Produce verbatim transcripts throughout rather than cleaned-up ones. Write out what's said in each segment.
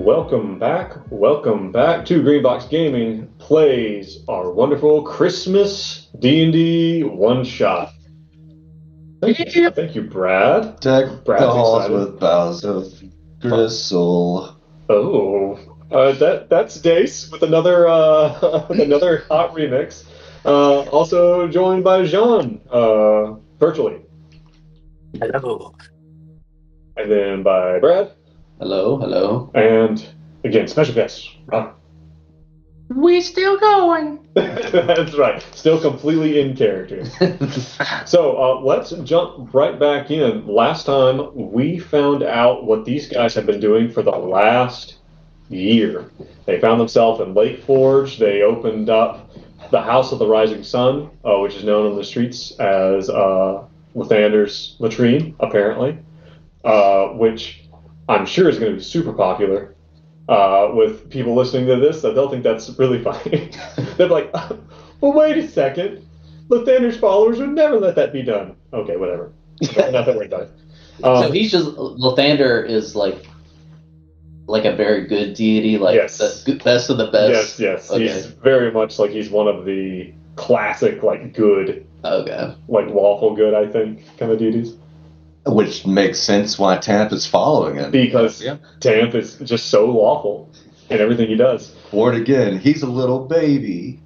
welcome back, welcome back to Greenbox Gaming plays our wonderful Christmas D and D one-shot. Thank you, thank you, Brad. Deck Brad's the halls excited. with boughs of gristle. Oh, uh, that that's Dace with another uh, with another hot remix. Uh, also joined by Jean, uh, virtually, Hello. and then by Brad, Hello, hello. and again special guest Ron. We still going. That's right. Still completely in character. So uh, let's jump right back in. Last time we found out what these guys have been doing for the last year. They found themselves in Lake Forge. They opened up the House of the Rising Sun, uh, which is known on the streets as uh, Lathander's Latrine, apparently, uh, which I'm sure is going to be super popular. Uh, with people listening to this, that they'll think that's really funny. They're like, well, wait a second. Lathander's followers would never let that be done. Okay, whatever. Not that we're done. Um, so he's just Lathander is like like a very good deity, like Yes. the good- best of the best. yes, yes. Okay. He's very much like he's one of the classic, like, good, Okay. like, lawful good, I think, kind of deities. Which makes sense why Tamp is following him. Because Yeah. Tamp is just so lawful in everything he does. Ward again, he's a little baby.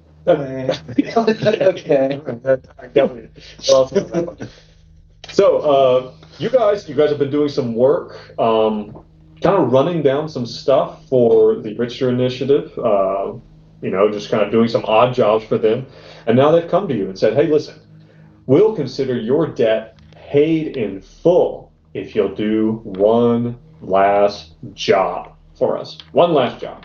Okay. So, uh, you guys, you guys have been doing some work, um, kind of running down some stuff for the Richter Initiative. Uh, you know, just kind of doing some odd jobs for them, and now they've come to you and said, "Hey, listen, we'll consider your debt paid in full if you'll do one last job for us. One last job."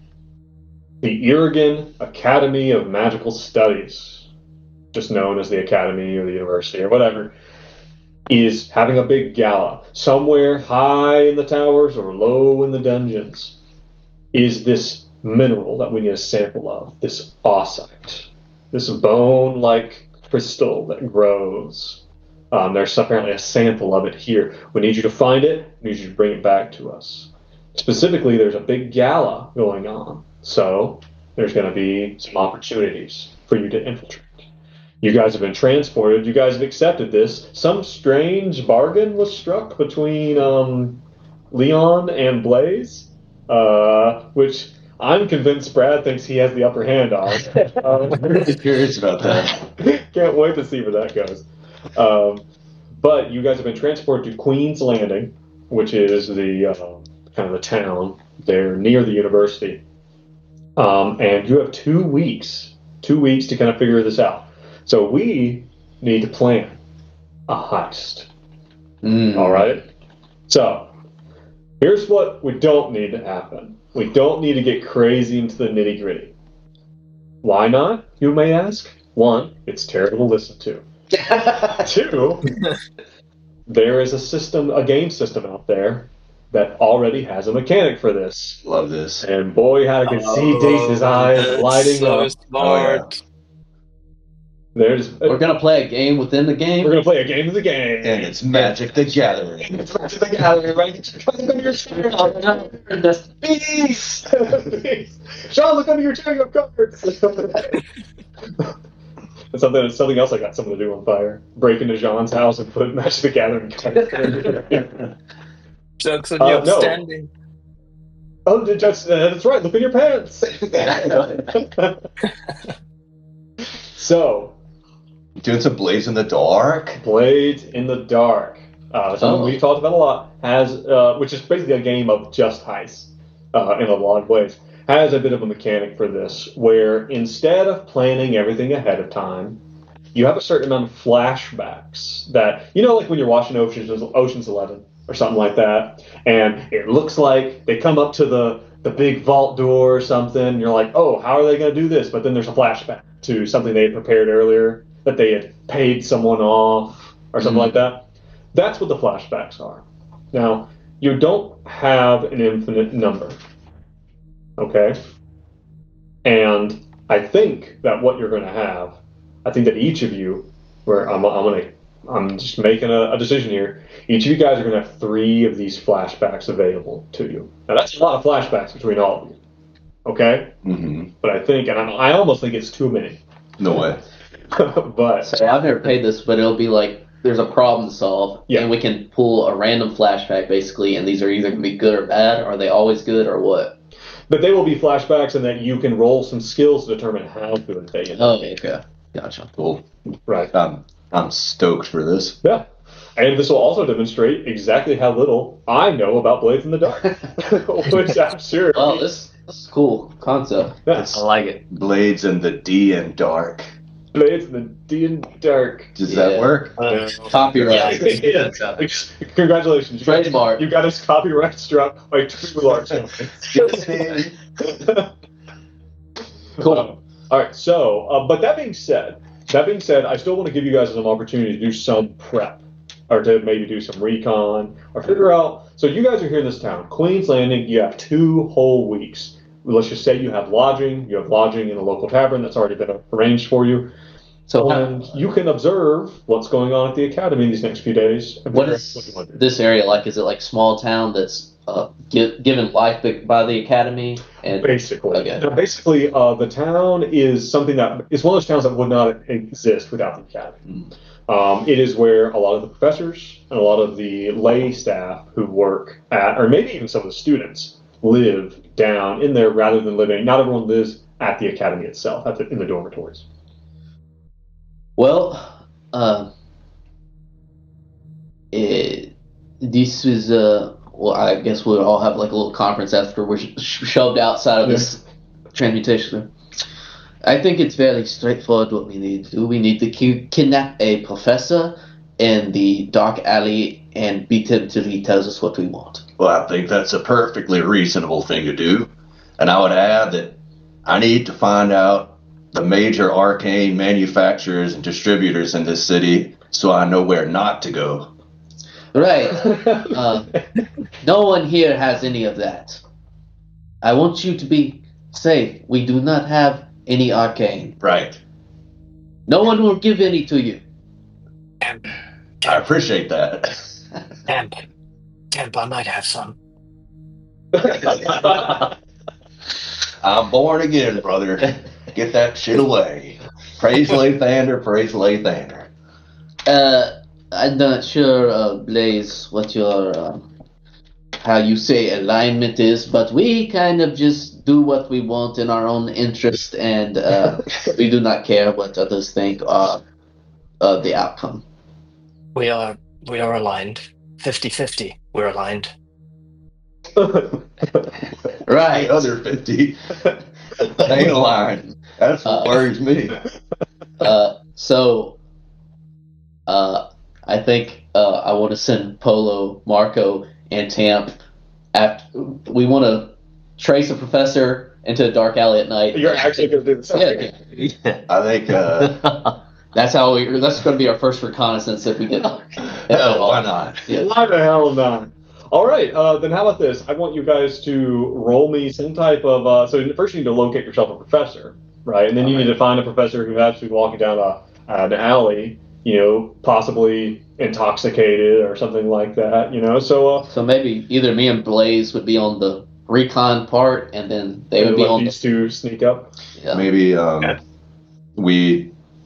The Irrigan Academy of Magical Studies, just known as the Academy or the University or whatever, is having a big gala. Somewhere high in the towers or low in the dungeons is this mineral that we need a sample of, this ossite, this bone-like crystal that grows. Um, there's apparently a sample of it here. We need you to find it. We need you to bring it back to us. Specifically, there's a big gala going on. So there's going to be some opportunities for you to infiltrate. You guys have been transported. You guys have accepted this. Some strange bargain was struck between um, Leon and Blaze, uh, which I'm convinced Brad thinks he has the upper hand on. Um, I'm curious about that. Can't wait to see where that goes. Um, but you guys have been transported to Queen's Landing, which is the uh, kind of the town there near the university. Um, and you have two weeks, two weeks to kind of figure this out. So we need to plan a heist. Mm. All right? So here's what we don't need to happen. We don't need to get crazy into the nitty gritty. Why not, you may ask? One, it's terrible to listen to. Two, there is a system, a game system out there that already has a mechanic for this. Love this. And boy, how I can see Dace's eyes lighting so up. smart. There's, We're gonna play a game within the game. we're gonna play a game of the game. And it's Magic the Gathering. It's Magic the Gathering, right? Sean, look under your chair. Peace. Peace. Sean, look under your chair. You have cards. It's something, it's something else I got someone to do on fire. Break into Jean's house and put Magic the Gathering cards. Jokes on Uh, you no. upstanding. Oh, that's, that's right. Look in your pants. So, Doing some Blaze in the Dark. Blades in the Dark, uh, something Oh. we've talked about a lot, has uh, which is basically a game of just heist uh, in a lot of ways, has a bit of a mechanic for this, where instead of planning everything ahead of time, you have a certain amount of flashbacks that, you know, like when you're watching Ocean's, Ocean's Eleven or something like that, and it looks like they come up to the, the big vault door or something, and you're like, oh, how are they going to do this? But then there's a flashback to something they had prepared earlier, that they had paid someone off or something Mhm. like that. That's what the flashbacks are. Now, you don't have an infinite number, okay? And I think that what you're going to have, I think that each of you, where I'm, I'm going to I'm just making a, a decision here. Each of you guys are going to have three of these flashbacks available to you. Now, that's a lot of flashbacks between all of you. Okay? Mm-hmm. But I think, and I, I almost think it's too many. No way. But So I've never played this, but it'll be like there's a problem to solve, Yeah. and we can pull a random flashback basically, and these are either going to be good or bad. Are they always good or what? but they will be flashbacks, and that you can roll some skills to determine how good they end Oh, up being. okay, gotcha. Cool. Right. I'm, I'm stoked for this. Yeah. And this will also demonstrate exactly how little I know about Blades in the Dark. Which I'm sure. Well, this, this is cool concept. Yeah. I like it. Blades in the D and dark. Blades in the D and Dark. Does Yeah. that work? Uh, Copyright. Yeah. Congratulations. You got, Trademark. you got his copyright struck by two large companies. Cool. Um, all right. So, uh, but that being said, that being said, I still want to give you guys an opportunity to do some prep, or to maybe do some recon, or figure out. So you guys are here in this town, Queen's Landing. You have two whole weeks. Let's just say you have lodging. You have lodging in a local tavern that's already been arranged for you, So, and you can observe what's going on at the academy these next few days. and what figure out is what you want to do. this area like? Is it like small town that's uh, gi- given life by- by the academy? And Basically, Okay. Now, basically, uh, the town is something that is one of those towns that would not exist without the academy. Um, it is where a lot of the professors and a lot of the lay staff who work at, or maybe even some of the students, live down in there rather than living. Not everyone lives at the academy itself, at the, in the dormitories. Well, uh, it, this is uh, well, I guess we'll all have like a little conference after we're sh- shoved outside of this transmutation. I think it's fairly straightforward what we need to do. We need to ki- kidnap a professor in the dark alley and beat him till he tells us what we want. Well, I think that's a perfectly reasonable thing to do. And I would add that I need to find out the major arcane manufacturers and distributors in this city so I know where not to go. Right. Uh, no one here has any of that. I want you to be safe. We do not have any arcane. Right. No one will give any to you. Temp, I appreciate that. temp, temp. I might have some. I'm born again, brother. Get that shit away. Praise Lathander, praise Lathander. Uh, I'm not sure, uh, Blaze, what your, uh, how you say alignment is, but we kind of just do what we want in our own interest, and uh, we do not care what others think are uh, the outcome. We are we are aligned. fifty-fifty. We're aligned. Right. The other fifty ain't aligned. That's what Uh, worries me. Uh, so, uh, I think uh, I want to send Polo, Marco, and Tamp. After we want to trace a professor into a dark alley at night. You're actually going to do this. Yeah, I think, uh, that's how we. That's going to be our first reconnaissance if we get. hell, why not? Yeah. Why the hell not? All right, uh, then how about this? I want you guys to roll me some type of. Uh, so first, you need to locate yourself a professor, right? And then you need to find a professor who happens to be walking down a, an alley, you know, possibly intoxicated or something like that, you know. So uh, So maybe either me and Blaze would be on the recon part, and then they would be let on these the. two sneak up. Yeah. Maybe um, Okay. we.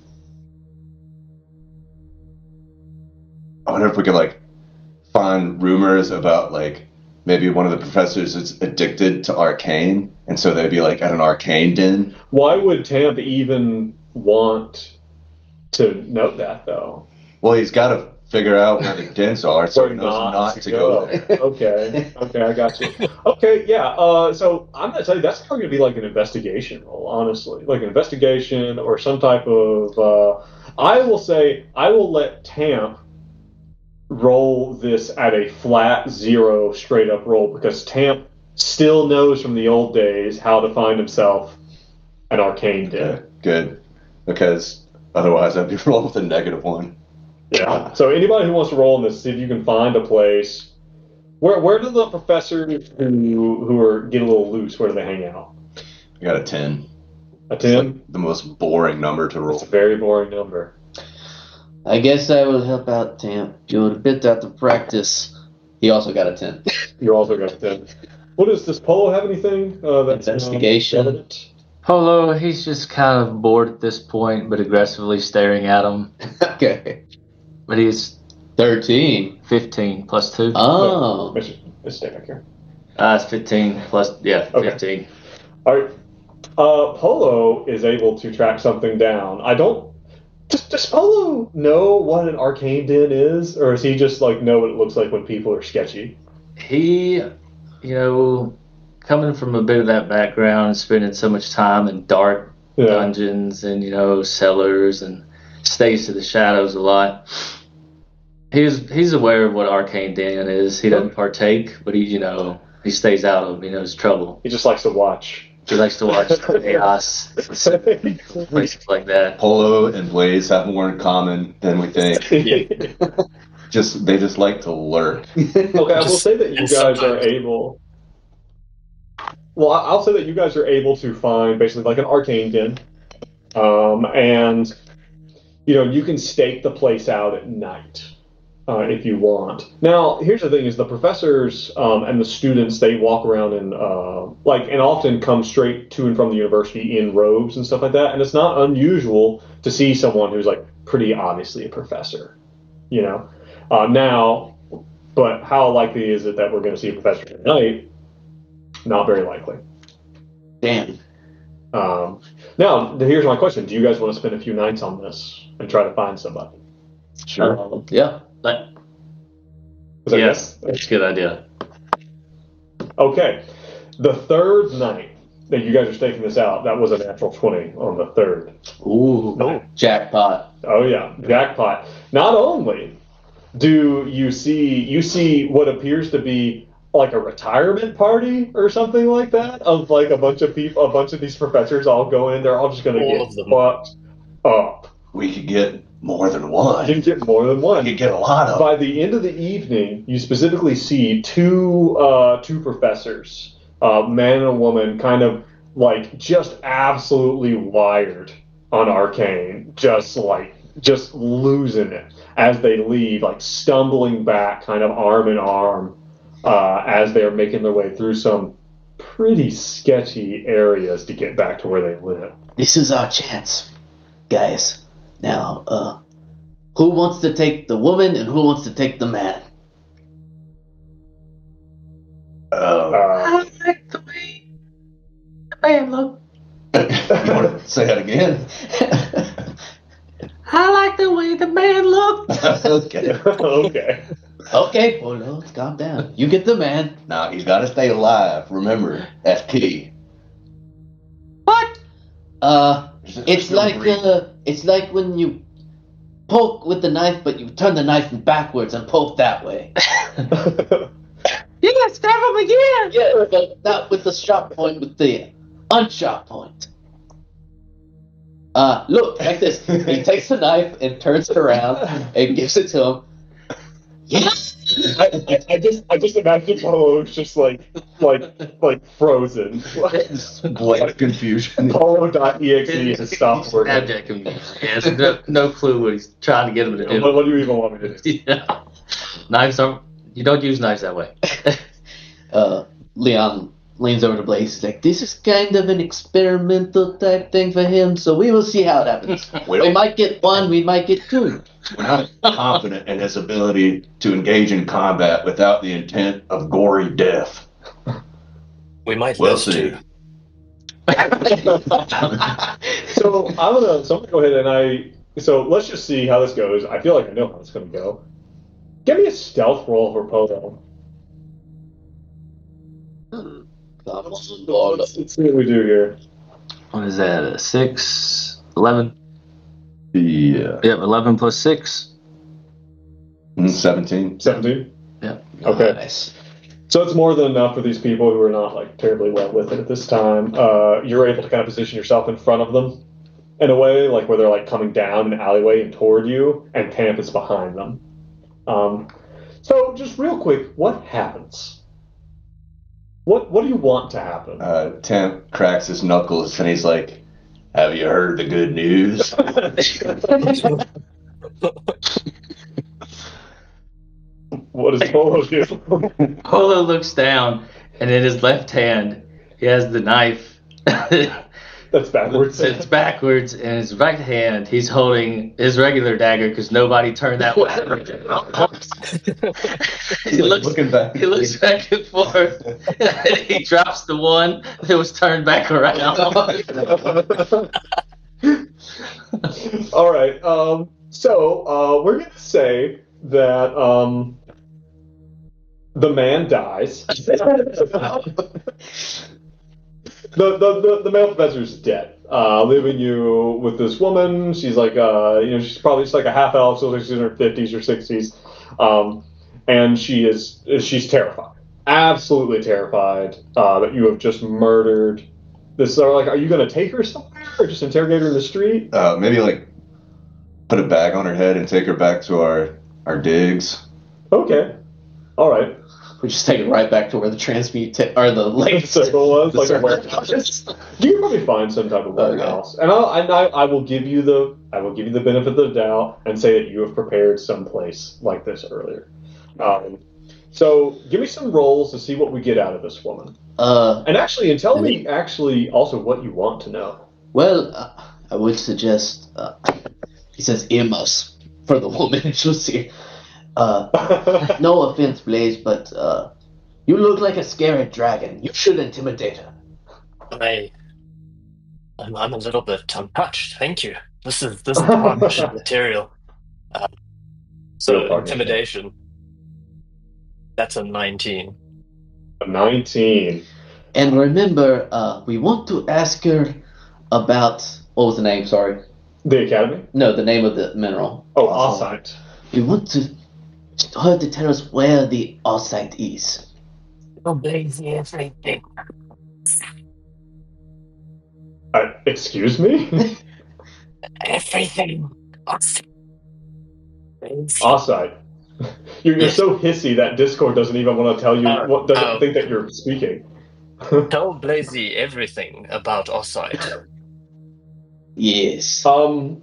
I wonder if we could like find rumors about like maybe one of the professors is addicted to arcane, and so they'd be like at an arcane den. Why would Tampa even want to know that though? Well, he's got to figure out where the dens are, so Where he knows not, to go, there. Okay, okay, I got you. Okay, yeah. Uh, so I'm gonna tell you that's probably gonna be like an investigation role, honestly, like an investigation or some type of. Uh, I will say I will let Tamp roll this at a flat zero straight up roll because Tamp still knows from the old days how to find himself an arcane den. Yeah, good, because otherwise I'd be rolling with a negative one. Yeah. So anybody who wants to roll in this, see if you can find a place. Where where do the professors who who are get a little loose? Where do they hang out? I got a ten. A It's ten. like the most boring number to roll. It's a very boring number. I guess I will help out, Tamp. You're a bit out of practice. He also got a ten. You also got a ten. What is does Polo have anything? Uh, that's, Investigation. Um, relevant? Polo, he's just kind of bored at this point, but aggressively staring at him. Okay. But he's thirteen. fifteen plus two. Oh. Let's, let's stay back here. Uh, it's fifteen plus, yeah, Okay. fifteen. All right. Uh, Polo is able to track something down. I don't. Does, does Polo know what an arcane den is, or does he just like know what it looks like when people are sketchy? He, you know, coming from a bit of that background, spending so much time in dark Yeah. dungeons and, you know, cellars and stays to the shadows a lot. He's he's aware of what Arcane Den is. He doesn't partake, but he, you know, he stays out of, he knows trouble. He just likes to watch. He likes to watch chaos, places like that. Polo and Blaze have more in common than we think. Okay, Just they just like to lurk. I will say that you And guys are sometimes- able. Well, I- I'll say that you guys are able to find basically like an arcane den, um, and you know you can stake the place out at night. Uh, if you want. Now, here's the thing: is the professors um, and the students they walk around and uh, like and often come straight to and from the university in robes and stuff like that. And it's not unusual to see someone who's like pretty obviously a professor, you know. Uh, now, but how likely is it that we're going to see a professor tonight? Not very likely. Damn. Um, now, here's my question: do you guys want to spend a few nights on this and try to find somebody? Sure. Uh, yeah. But, Is that yes, good? that's a good idea. Okay. The third night that you guys are staking this out, that was a natural twenty on the third. Ooh. Oh. Jackpot. Oh yeah, jackpot. Not only do you see you see what appears to be like a retirement party or something like that of like a bunch of people, a bunch of these professors all go in. They're all just going to All get of them. fucked up. We could get more than one. You can get more than We one. could get a lot of. By the end of the evening, you specifically see two uh, two professors, uh, man and a woman, kind of like just absolutely wired on Arcane, just like just losing it as they leave, like stumbling back, kind of arm in arm, uh, as they're making their way through some pretty sketchy areas to get back to where they live. This is our chance, guys. Now, uh, who wants to take the woman and who wants to take the man? Uh, Uh, like the way the man look. you want to say that again? I like the way the man look. Okay. okay. Okay, well, no, calm down. You get the man. Now he's got to stay alive. Remember, that's key. What? Uh, There's it's no like reason. uh, it's like when you poke with the knife, but you turn the knife backwards and poke that way. Yeah, stab him again. Yeah, but not with the sharp point, with the unsharp point. Uh, look, like this. He takes the knife and turns it around and gives it to him. Yes! I, I, I just I just imagine Polo's just like like like frozen. Blank confusion. Polo.exe has stopped working. Abject confusion. He has no, no clue what he's trying to get him to do. What, what do you even want me to do? Yeah. Knives are, you don't use knives that way. Uh, Leon leans over to Blaze. He's like, this is kind of an experimental type thing for him, so we will see how it happens. We We don't- might get one, we might get two. We're not confident in his ability to engage in combat without the intent of gory death. We might We'll miss see. too. So I'm gonna so I'm gonna go ahead and I so let's just see how this goes. I feel like I know how it's gonna go. Give me a stealth roll for Polo. Let's, let's see what we do here. What is that? A six? eleven? Yeah. Yep, eleven plus six. Mm, seventeen. Seventeen. Yep. Okay. Nice. So it's more than enough for these people who are not like terribly well with it at this time. Uh, you're able to kind of position yourself in front of them in a way, like where they're like coming down an alleyway and toward you, and Tamp is behind them. Um, so just real quick, what happens? What What do you want to happen? Uh, Temp cracks his knuckles and he's like, "Have you heard the good news?" What does Polo do? Polo looks down, and in his left hand, he has the knife. That's backwards. It's backwards. In his right hand, he's holding his regular dagger because nobody turned that way. he Like looks looking back. He looks back and forth. And he drops the one that was turned back around. All right. Um, so uh, we're gonna say that um, the man dies. The, the, the, the male professor is dead, uh, leaving you with this woman. She's like, uh, you know, she's probably just like a half elf, so she's in her fifties or sixties, um, and she is she's terrified, absolutely terrified uh, that you have just murdered this. So, like, are you going to take her somewhere or just interrogate her in the street? Uh, maybe like put a bag on her head and take her back to our our digs. Okay, all right. We just take it right back to where the transmute or the like circle was the like a circle. warehouse. You can probably find some type of warehouse, and I'll, and I, I will give you the I will give you the benefit of the doubt and say that you have prepared some place like this earlier. Um, so give me some rolls to see what we get out of this woman, Uh, and actually, and tell me actually also what you want to know. well, uh, I would suggest. Uh, he says earmuffs for the woman. She'll see. Uh, no offense, Blaze, but uh, you look like a scary dragon. You should intimidate her. I, I'm, I'm a little bit untouched. Thank you. This is this is partnership material. Uh, so Real partnership. intimidation. That's a nineteen. Nineteen. And remember, uh, we want to ask her about what was the name? Sorry, The academy. no, the name of the mineral. Oh, Ossite. We want to her to tell us where the Ossite is. Oh, Blazy, everything. Uh, excuse me. Everything. Ossite. You're, you're so hissy that Discord doesn't even want to tell you, Uh, what, doesn't uh, think that you're speaking. Tell Blazy everything about Ossite. Yes. Um,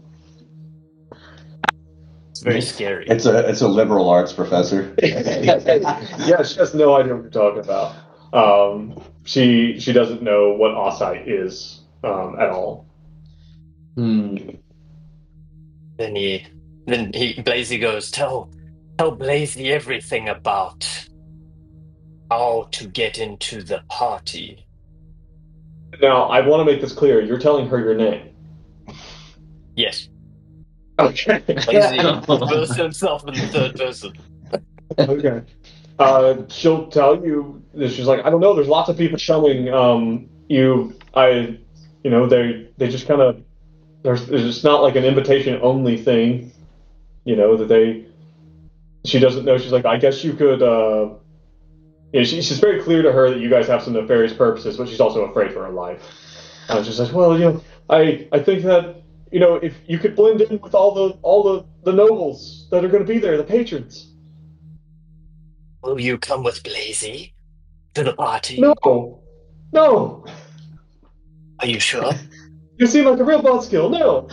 It's very scary. It's a it's a liberal arts professor. yeah, she has no idea what you're talking about. Um, she she doesn't know what Ossite is um, at all. Hmm. Then he, then he, Blazy goes, tell, tell Blazy everything about how to get into the party. Now, I want to make this clear. You're telling her your name. Yes, Okay. Blazy refers to himself in the third person. Okay. Uh, she'll tell you. She's like, I don't know. There's lots of people showing um, you. I, you know, they they just kind of. There's it's not like an invitation only thing. You know that they. She doesn't know. She's like, I guess you could. Uh, you know, she, she's very clear to her that you guys have some nefarious purposes, but she's also afraid for her life. And she's like, well, you know, I I think that. You know, if you could blend in with all the all the, the nobles that are going to be there, the patrons. Will you come with Blazy to the party? No, no. Are you sure? You seem like a real bot skill. No.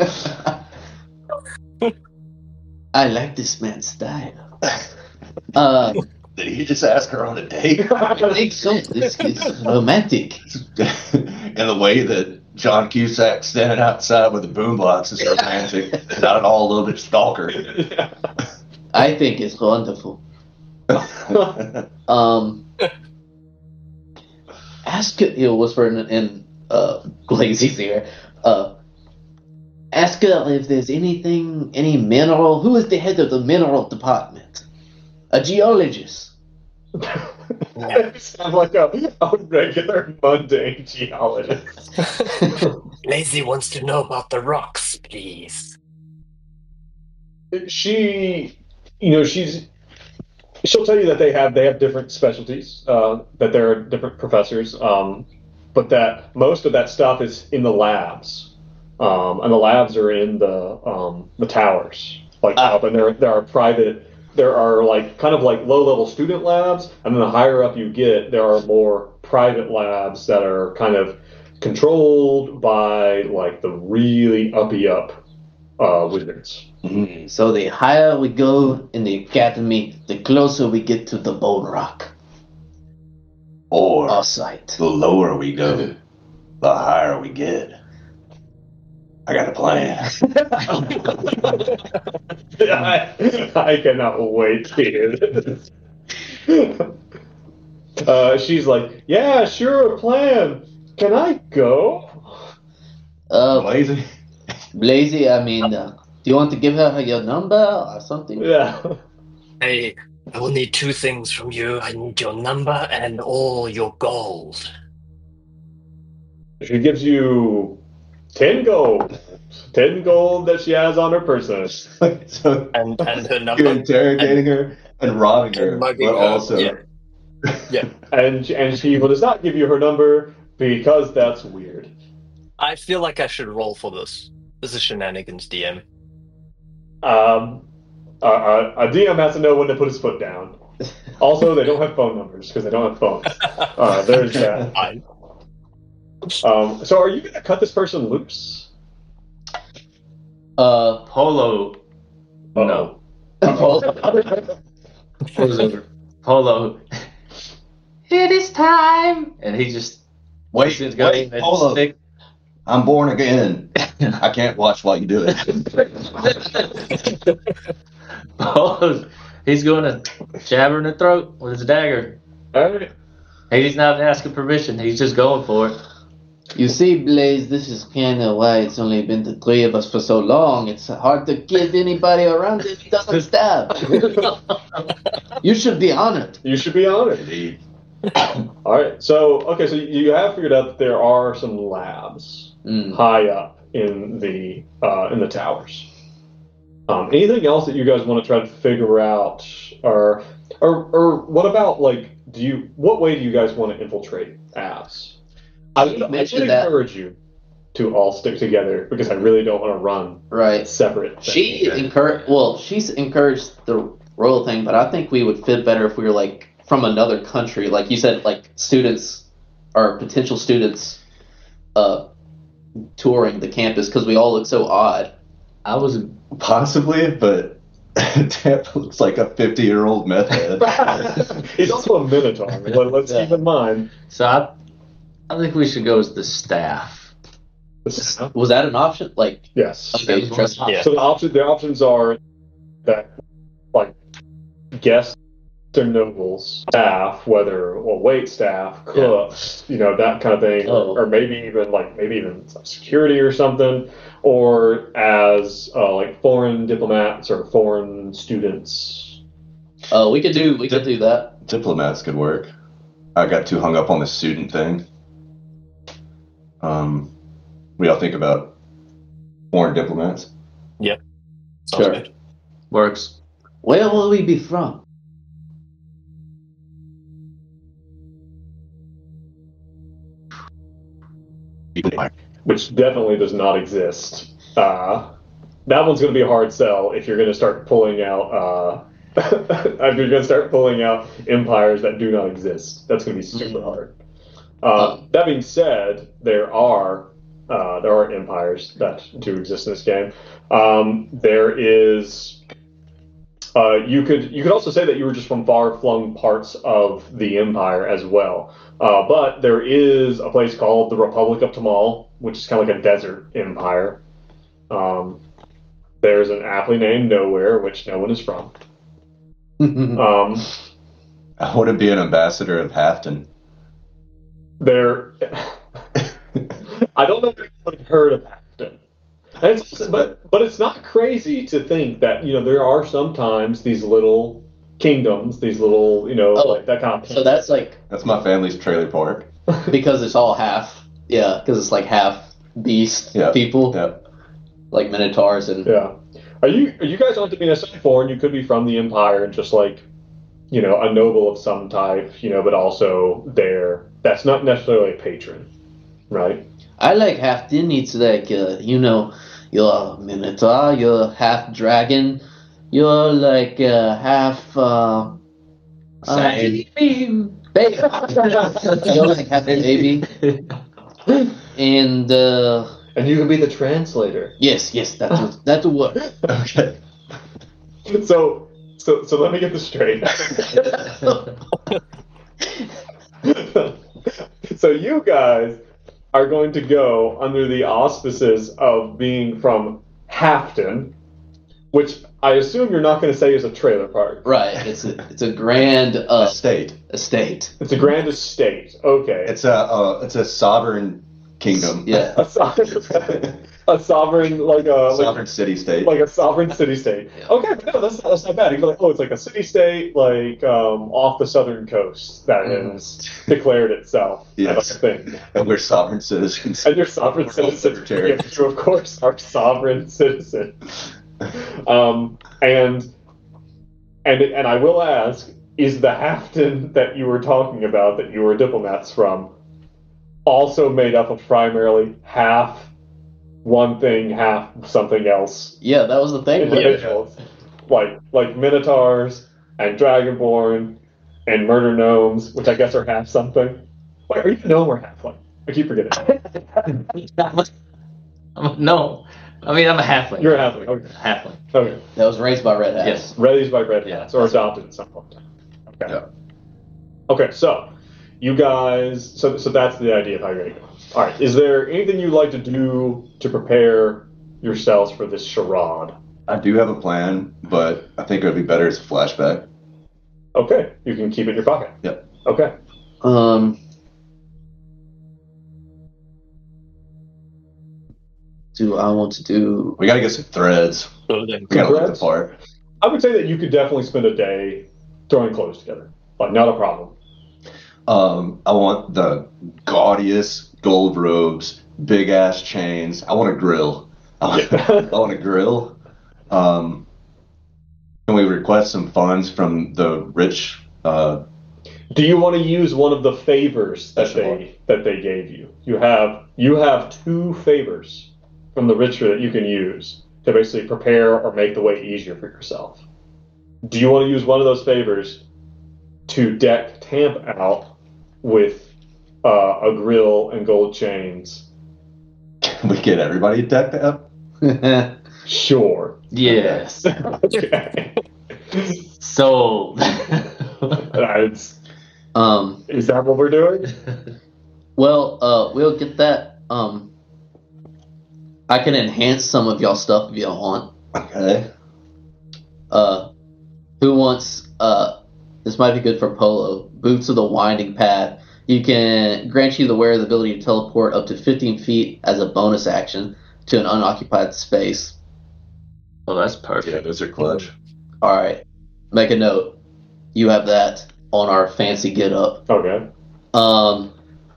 I like this man's style. Uh, Did he just ask her on a date? I think so. This is romantic. In the way that John Cusack standing outside with a boombox is romantic, not at all a little bit stalker. Yeah. I think it's wonderful. Um, ask her, he'll whisper in, in uh, Blazy's ear. Uh, ask her if there's anything, any mineral. Who is the head of the mineral department? A geologist. You sound like a, a regular mundane geologist. Blazy wants to know about the rocks, please. She, you know, she's. She'll tell you that they have they have different specialties. Uh, that there are different professors, um, but that most of that stuff is in the labs, um, and the labs are in the um, the towers. Like Ah. up, and there there are private. There are like kind of like low level student labs, and then the higher up you get, there are more private labs that are kind of controlled by like the really uppy up uh, wizards. Mm. So the higher we go in the academy, the closer we get to the Bone Rock. Or Our site. the lower we go, the higher we get. I got a plan. I, I cannot wait to hear this. Uh, she's like, yeah, sure, plan. Can I go? Uh, Lazy. Blazy, I mean, uh, do you want to give her your number or something? Yeah. I, I will need two things from you. I need your number and all your gold. She gives you ten gold. Ten gold that she has on her person. So And and her you're number. interrogating her and robbing her, And mugging but her, also. yeah. Yeah. And and she will does not give you her number because that's weird. I feel like I should roll for this. This is shenanigans, D M. Um, uh, a D M has to know when to put his foot down. Also, they don't have phone numbers because they don't have phones. Uh, there's that. Fine. Um, so, are you going to cut this person loose? Uh, Polo. No. Polo. Polo's over. Polo. It is time. And he just Wait, he's going wait, and hold up. stick. I'm born again. I can't watch while you do it. Polo's, he's going to jab her in the throat with his dagger. All right. He's not asking permission. He's just going for it. You see, Blaze, this is kind of why it's only been the three of us for so long. It's hard to get anybody around that doesn't stab. You should be honored. You should be honored. Indeed. All right. So, okay. So you have figured out that there are some labs Mm. high up in the uh, in the towers. Um, anything else that you guys want to try to figure out, or or or what about like, do you what way do you guys want to infiltrate Avs? I would, I would mentioned that. encourage you to all stick together because I really don't want to run Right. separate. things. She encouraged. Well, she's encouraged the royal thing, but I think we would fit better if we were like from another country, like you said, like students or potential students, uh, touring the campus because we all look so odd. I was Possibly, but Tampa looks like a fifty-year-old meth head. He's also a minotaur. Let, let's Yeah. keep in mind. so I I think we should go as the staff. Was that an option? Like, Yes. okay, interesting. Yeah. So the option, the options are that, like, guests or nobles, staff, whether well, wait staff, cooks, you know, that kind of thing, Oh. or, or maybe even like maybe even some security or something, or as uh, like foreign diplomats or foreign students. Uh, we could do we could do that. Diplomats could work. I got too hung up on the student thing. Um, what do y'all think about foreign diplomats? Sounds Sure. good. Works. Where will we be from? Which definitely does not exist. Uh, that one's going to be a hard sell if you're going to start pulling out. Uh, if you're going to start pulling out empires that do not exist, that's going to be super Mhm. hard. Uh, that being said, there are uh, there are empires that do exist in this game. Um, there is. Uh, you could you could also say that you were just from far flung parts of the empire as well. Uh, but there is a place called the Republic of Tamal, which is kind of like a desert empire. Um, there's an aptly named Nowhere, which no one is from. Um, I want to be an ambassador of Halfton. there, I don't know if you've heard of Afton. It's, but but it's not crazy to think that you know there are sometimes these little kingdoms, these little you know Oh, like that kind of. So that's like That's my family's trailer park. because it's all half. Yeah, because it's like half beast Yeah. people, Yeah. like minotaurs and Yeah. Are you are you guys on to be necessarily foreign? You could be from the Empire and just like, you know, a noble of some type, you know, but also there. That's not necessarily a patron, right? I like half din. It's like uh, you know, you're a minotaur, you're half dragon, you're like uh, half uh, uh, Same. baby. You're like half a baby, and uh, And you can be the translator. Yes, yes, that's that's what. Okay. So, so, so let me get this straight. So you guys are going to go under the auspices of being from Halfton, which I assume you're not going to say is a trailer park. Right. It's a it's a grand uh, Estate. estate. It's a grand estate. Okay. It's a uh, it's a sovereign kingdom. Yeah. a sovereign, a sovereign like a Sovereign like, city state. like a sovereign city state. Yeah. Okay, but no, that's that's not bad. You go like, oh, it's like a city state like um, off the southern coast that Mhm. has declared itself Yes. as a thing. and we're sovereign citizens. And you're sovereign We're all citizens. libertarians. Yes, you, of course, are sovereign citizens. Um, and and and I will ask: is the Halfton that you were talking about, that you were diplomats from, also made up of primarily half one thing, half something else Yeah, that was the thing. individuals, like like Minotaurs and Dragonborn and Murder Gnomes, which I guess are half something. Wait, are you a gnome or halfling? I keep forgetting. No, I mean I'm a halfling. You're a halfling. Okay. Halfling. Okay. That was raised by Red Hats. Yes. Raised by Red Yeah. Hats or adopted at some point. Okay. Yeah. Okay, so you guys, so so that's the idea of how you're going to go. All right. Is there anything you'd like to do to prepare yourselves for this charade? I do have a plan, but I think it would be better as a flashback. Okay, you can keep it in your pocket. Yep. Okay. Um. Do I want to do? We gotta get some threads. Clothing. We gotta look the Threads? part. I would say that you could definitely spend a day throwing clothes together. Like, not a problem. Um, I want the gaudiest gold robes, big ass chains. I want a grill. I want, Yeah. I want a grill. Um, can we request some funds from the rich? Uh, Do you want to use one of the favors that Sure. they that they gave you? You have you have two favors from the richer that you can use to basically prepare or make the way easier for yourself. Do you want to use one of those favors to deck Tamp out with uh, a grill and gold chains? can we get everybody decked up? Sure. Yes. Okay. So. That's- um. is that what we're doing? Well, uh, we'll get that. Um. I can enhance some of y'all stuff if y'all want. Okay. Uh, who wants? Uh, this might be good for Polo. Boots of the Winding Path. You can grant you the wearer the ability to teleport up to fifteen feet as a bonus action to an unoccupied space. Oh, that's Yeah, perfect. those are clutch. All right, make a note. You have that on our fancy get up. Okay. Um.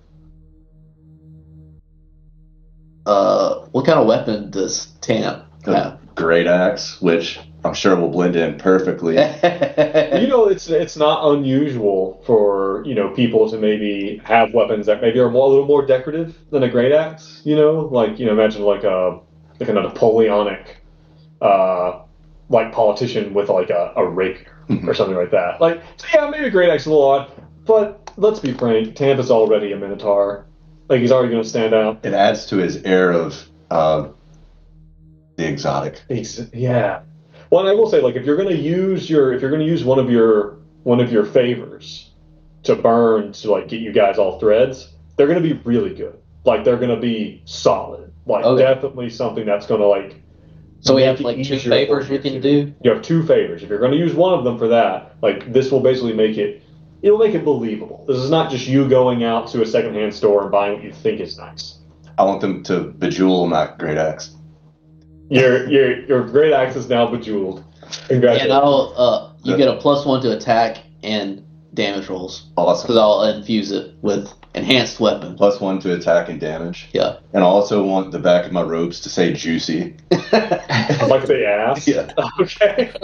Uh, what kind of weapon does Tamp have? Great axe, which I'm sure will blend in perfectly. You know, it's it's not unusual for, you know, people to maybe have weapons that maybe are more, a little more decorative than a great axe. You know, like, you know, imagine like a like a Napoleonic, uh, like politician with like a, a rapier or something like that. Like, so yeah, maybe a great axe is a little odd, but let's be frank, Tamp is already a Minotaur. Like, he's already going to stand out. It adds to his air of uh, the exotic. He's, yeah. Well, and I will say, like, if you're going to use your, if you're going to use one of your, one of your favors to burn to like get you guys all threads, they're going to be really good. Like, they're going to be solid. Like, Okay. definitely something that's going to like. So we make have it like two easier for favors you we can to- do. You have two favors. If you're going to use one of them for that, like, this will basically make it. It'll make it believable. This is not just you going out to a secondhand store and buying what you think is nice. I want them to bejewel my great axe. Your your your great axe is now bejeweled. And Congratulations. I'll uh, you get a plus one to attack and damage rolls Awesome. because I'll infuse it with enhanced weapon. Plus one to attack and damage. Yeah. And I also want the back of my robes to say juicy. Like the ass. Yeah. Okay.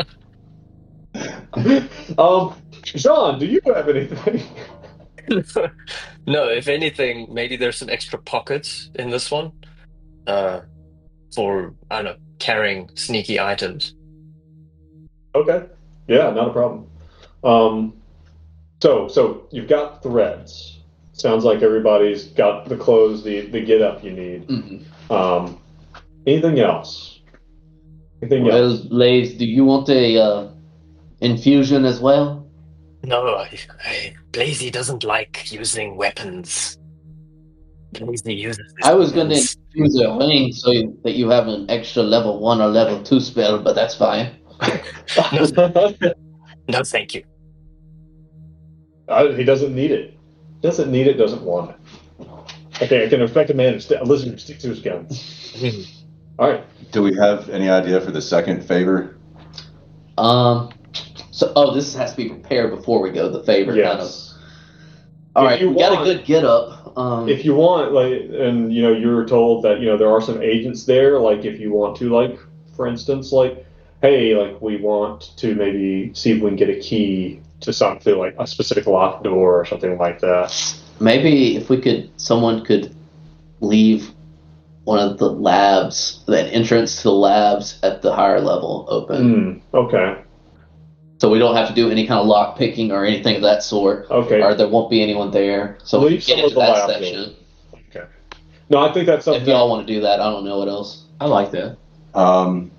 um, Jean, do you have anything? No, if anything, maybe there's some extra pockets in this one, uh, for I don't know, carrying sneaky items. Okay. Yeah, not a problem. Um, so so you've got threads. Sounds like everybody's got the clothes, the, the get up you need. Mm-hmm. Um, anything else? Anything Well, else? Blaze, do you want a uh, infusion as well? No, I, I, Blazy doesn't like using weapons. Blazy uses his I was going to weapons. infuse a ring so you, that you have an extra level one or level two spell, but that's fine. no, no, thank you. Uh, he doesn't need it. Doesn't need it, doesn't want it. Okay, I can affect a man and st- a lizard and stick to his guns. All right. Do we have any idea for the second favor? Um. So, oh, this has to be prepared before we go. The favor kind of. Yes. All If right, you we got a want- good get up. Um, If you want, like, and you know, you were told that you know there are some agents there. Like, if you want to, like, for instance, like, hey, like, we want to maybe see if we can get a key to something, like a specific locked door or something like that. maybe if we could, someone could leave one of the labs, that entrance to the labs at the higher level open, Hmm. Okay. so we don't have to do any kind of lock picking or anything of that sort. Okay. Or there won't be anyone there, so we Leave can some get of into the that lab section. Okay. No, I think that's something. If y'all want to do that, I don't know what else. I like that. Um,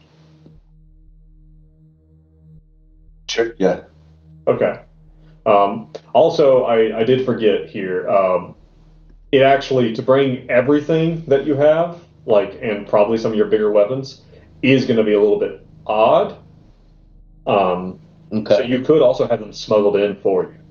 sure. Yeah. Okay. Um, also, I, I did forget here. Um, it actually to bring everything that you have, like, and probably some of your bigger weapons, is going to be a little bit odd. Um, Okay. So you could also have them smuggled in for you.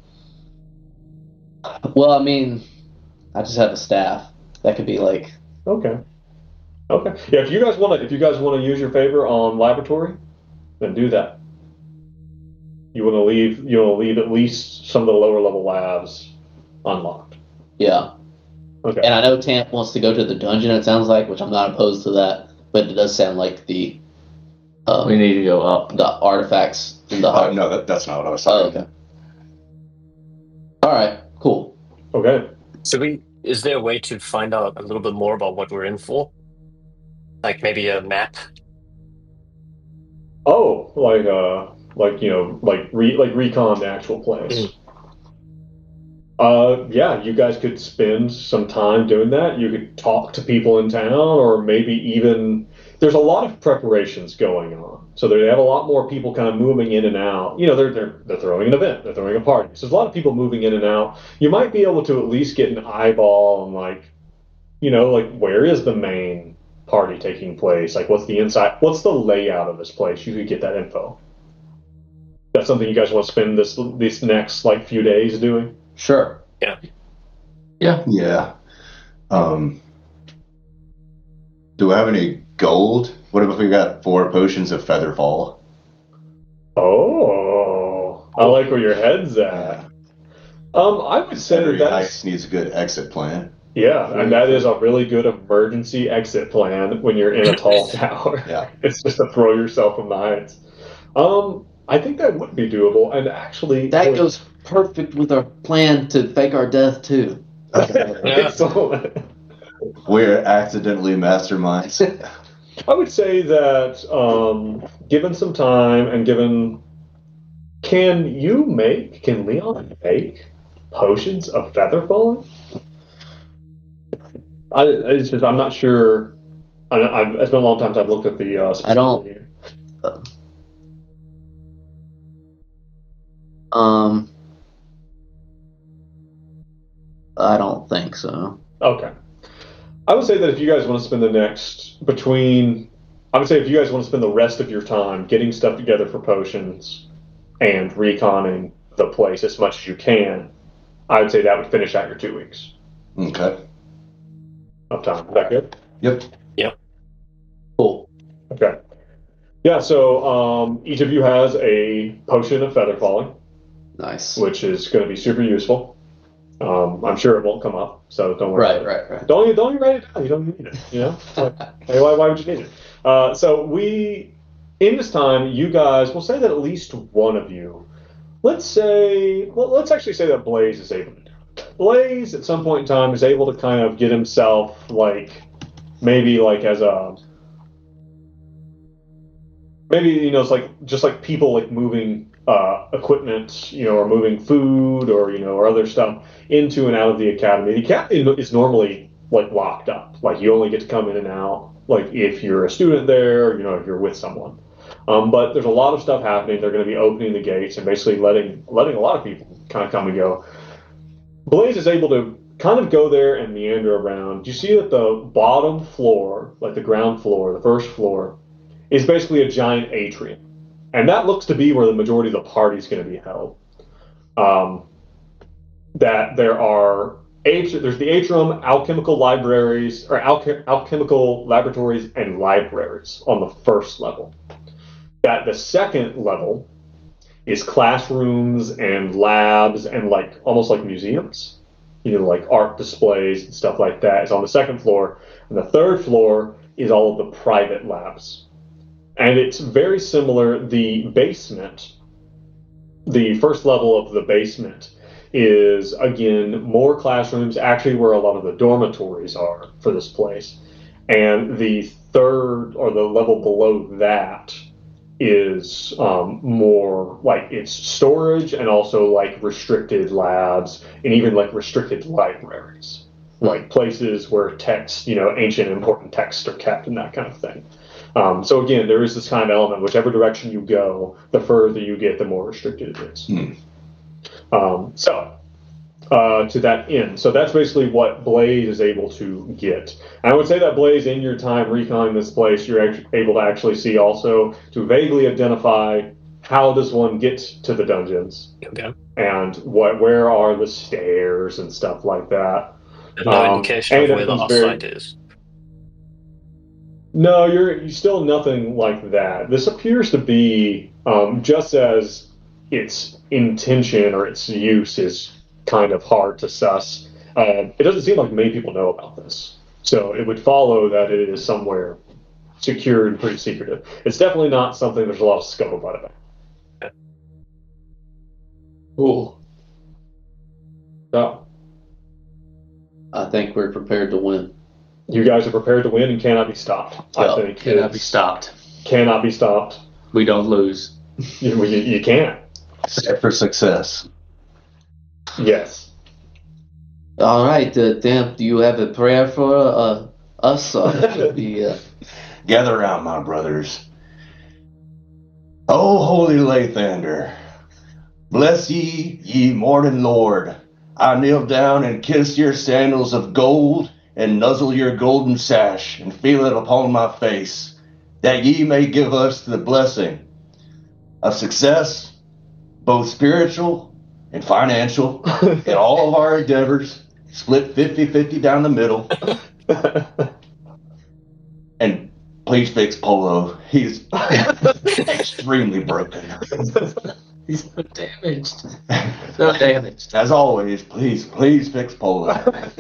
Well, I mean, I just have a staff. That could be like, Okay. Okay. Yeah. If you guys want to, if you guys want to use your favor on laboratory, then do that. You want to leave. You want to leave at least some of the lower level labs unlocked. yeah. Okay. And I know Tamp wants to go to the dungeon, it sounds like, which I'm not opposed to that, but it does sound like the uh, We need to go up. the artifacts in the Uh, hut. no, that, that's not what I was Oh, talking okay. All right, cool. Okay. So we is there a way to find out a little bit more about what we're in for? Like maybe a map? Oh, like uh, like you know, like re like recon the actual place. Mhm. Uh, yeah, you guys could spend some time doing that. You could talk to people in town, or maybe even there's a lot of preparations going on. So they have a lot more people kind of moving in and out. You know, they're they're they're throwing an event, they're throwing a party. So there's a lot of people moving in and out. You might be able to at least get an eyeball on like, you know, like where is the main party taking place? Like what's the inside? What's the layout of this place? You could get that info. That's something you guys want to spend this these next like few days doing. Sure. Yeah. about. Yeah. Um, do I have any gold? What if we got four potions of Featherfall? Oh, I like where your head's at. Um, I would say Every that that's heist needs a good exit plan. yeah, and that is a really good emergency exit plan when you're in a tall tower. Yeah. It's just to throw yourself from the heights. Um, I think that would be doable, and actually That would- goes perfect with our plan to fake our death, too. Excellent. We're accidentally masterminds. I would say that, um, given some time and given, can you make, can Leon make potions of feather falling? I, it's just, I'm not sure. I, I've, it's been a long time since I've looked at the. Uh, I don't- here. Um, I don't think so. Okay. I would say that if you guys want to spend the next between, I would say if you guys want to spend the rest of your time getting stuff together for potions and reconning the place as much as you can, I would say that would finish out your two weeks Okay. of time. Is that good? Yep. Cool. Okay. Yeah, so um, each of you has a potion of feather falling, Nice. which is going to be super useful. Um, I'm sure it won't come up, so don't worry. Right, about it. right, right. Don't don't even write it down. You don't need it. You know. It's like, hey, why, why would you need it? Uh, so we, in this time, you guys, we'll say that at least one of you, let's say, well, let's actually say that Blaze is able to do it. Blaze, at some point in time, is able to kind of get himself like, maybe like as a, maybe you know, it's like just like people like moving uh, equipment, you know, or moving food or, you know, or other stuff into and out of the academy. The academy is normally like locked up. Like you only get to come in and out, like if you're a student there, or, you know, if you're with someone. Um, but there's a lot of stuff happening. They're going to be opening the gates and basically letting letting a lot of people kind of come and go. Blaze is able to kind of go there and meander around. You see that the bottom floor, like the ground floor, the first floor, is basically a giant atrium. And that looks to be where the majority of the party is going to be held. Um, that there are atri- there's the atrium, alchemical libraries, or alch- alchemical laboratories and libraries on the first level. That the second level is classrooms and labs and like almost like museums, you know, like art displays and stuff like that is on the second floor. And the third floor is all of the private labs. And it's very similar. The basement, the first level of the basement is, again, more classrooms, actually where a lot of the dormitories are for this place. And the third, or the level below that, is um, more like it's storage and also like restricted labs and even like restricted libraries, like places where texts, you know, ancient important texts are kept and that kind of thing. Um, so again, there is this kind of element, whichever direction you go, the further you get, the more restricted it is. Hmm. Um, so uh, to that end, so that's basically what Blaze is able to get. And I would say that Blaze, in your time reconning this place, you're act- able to actually see also to vaguely identify how does one get to the dungeons, Okay. and what where are the stairs and stuff like that. There's no Um, indication of and where the it's lost very- site is. No, you're, you're still nothing like that. This appears to be um, just as its intention or its use is kind of hard to suss. Uh, it doesn't seem like many people know about this. So it would follow that it is somewhere secure and pretty secretive. It's definitely not something there's a lot of scuttlebutt about. Cool. So I think we're prepared to win. you guys are prepared to win and cannot be stopped. Yeah, I think Cannot be It's- stopped. Cannot be stopped. We don't lose. You, you, you can't. Set for success. Yes. All right, uh, Dan, do you have a prayer for uh, us? Or the, uh, Gather round, my brothers. O holy Lathander, bless ye, ye Morden Lord. I kneel down and kiss your sandals of gold, and nuzzle your golden sash, and feel it upon my face, that ye may give us the blessing of success, both spiritual and financial, in all of our endeavors, split fifty-fifty down the middle, and please fix Polo. He's extremely broken. He's so damaged. So damaged. As always, please, please fix Polo.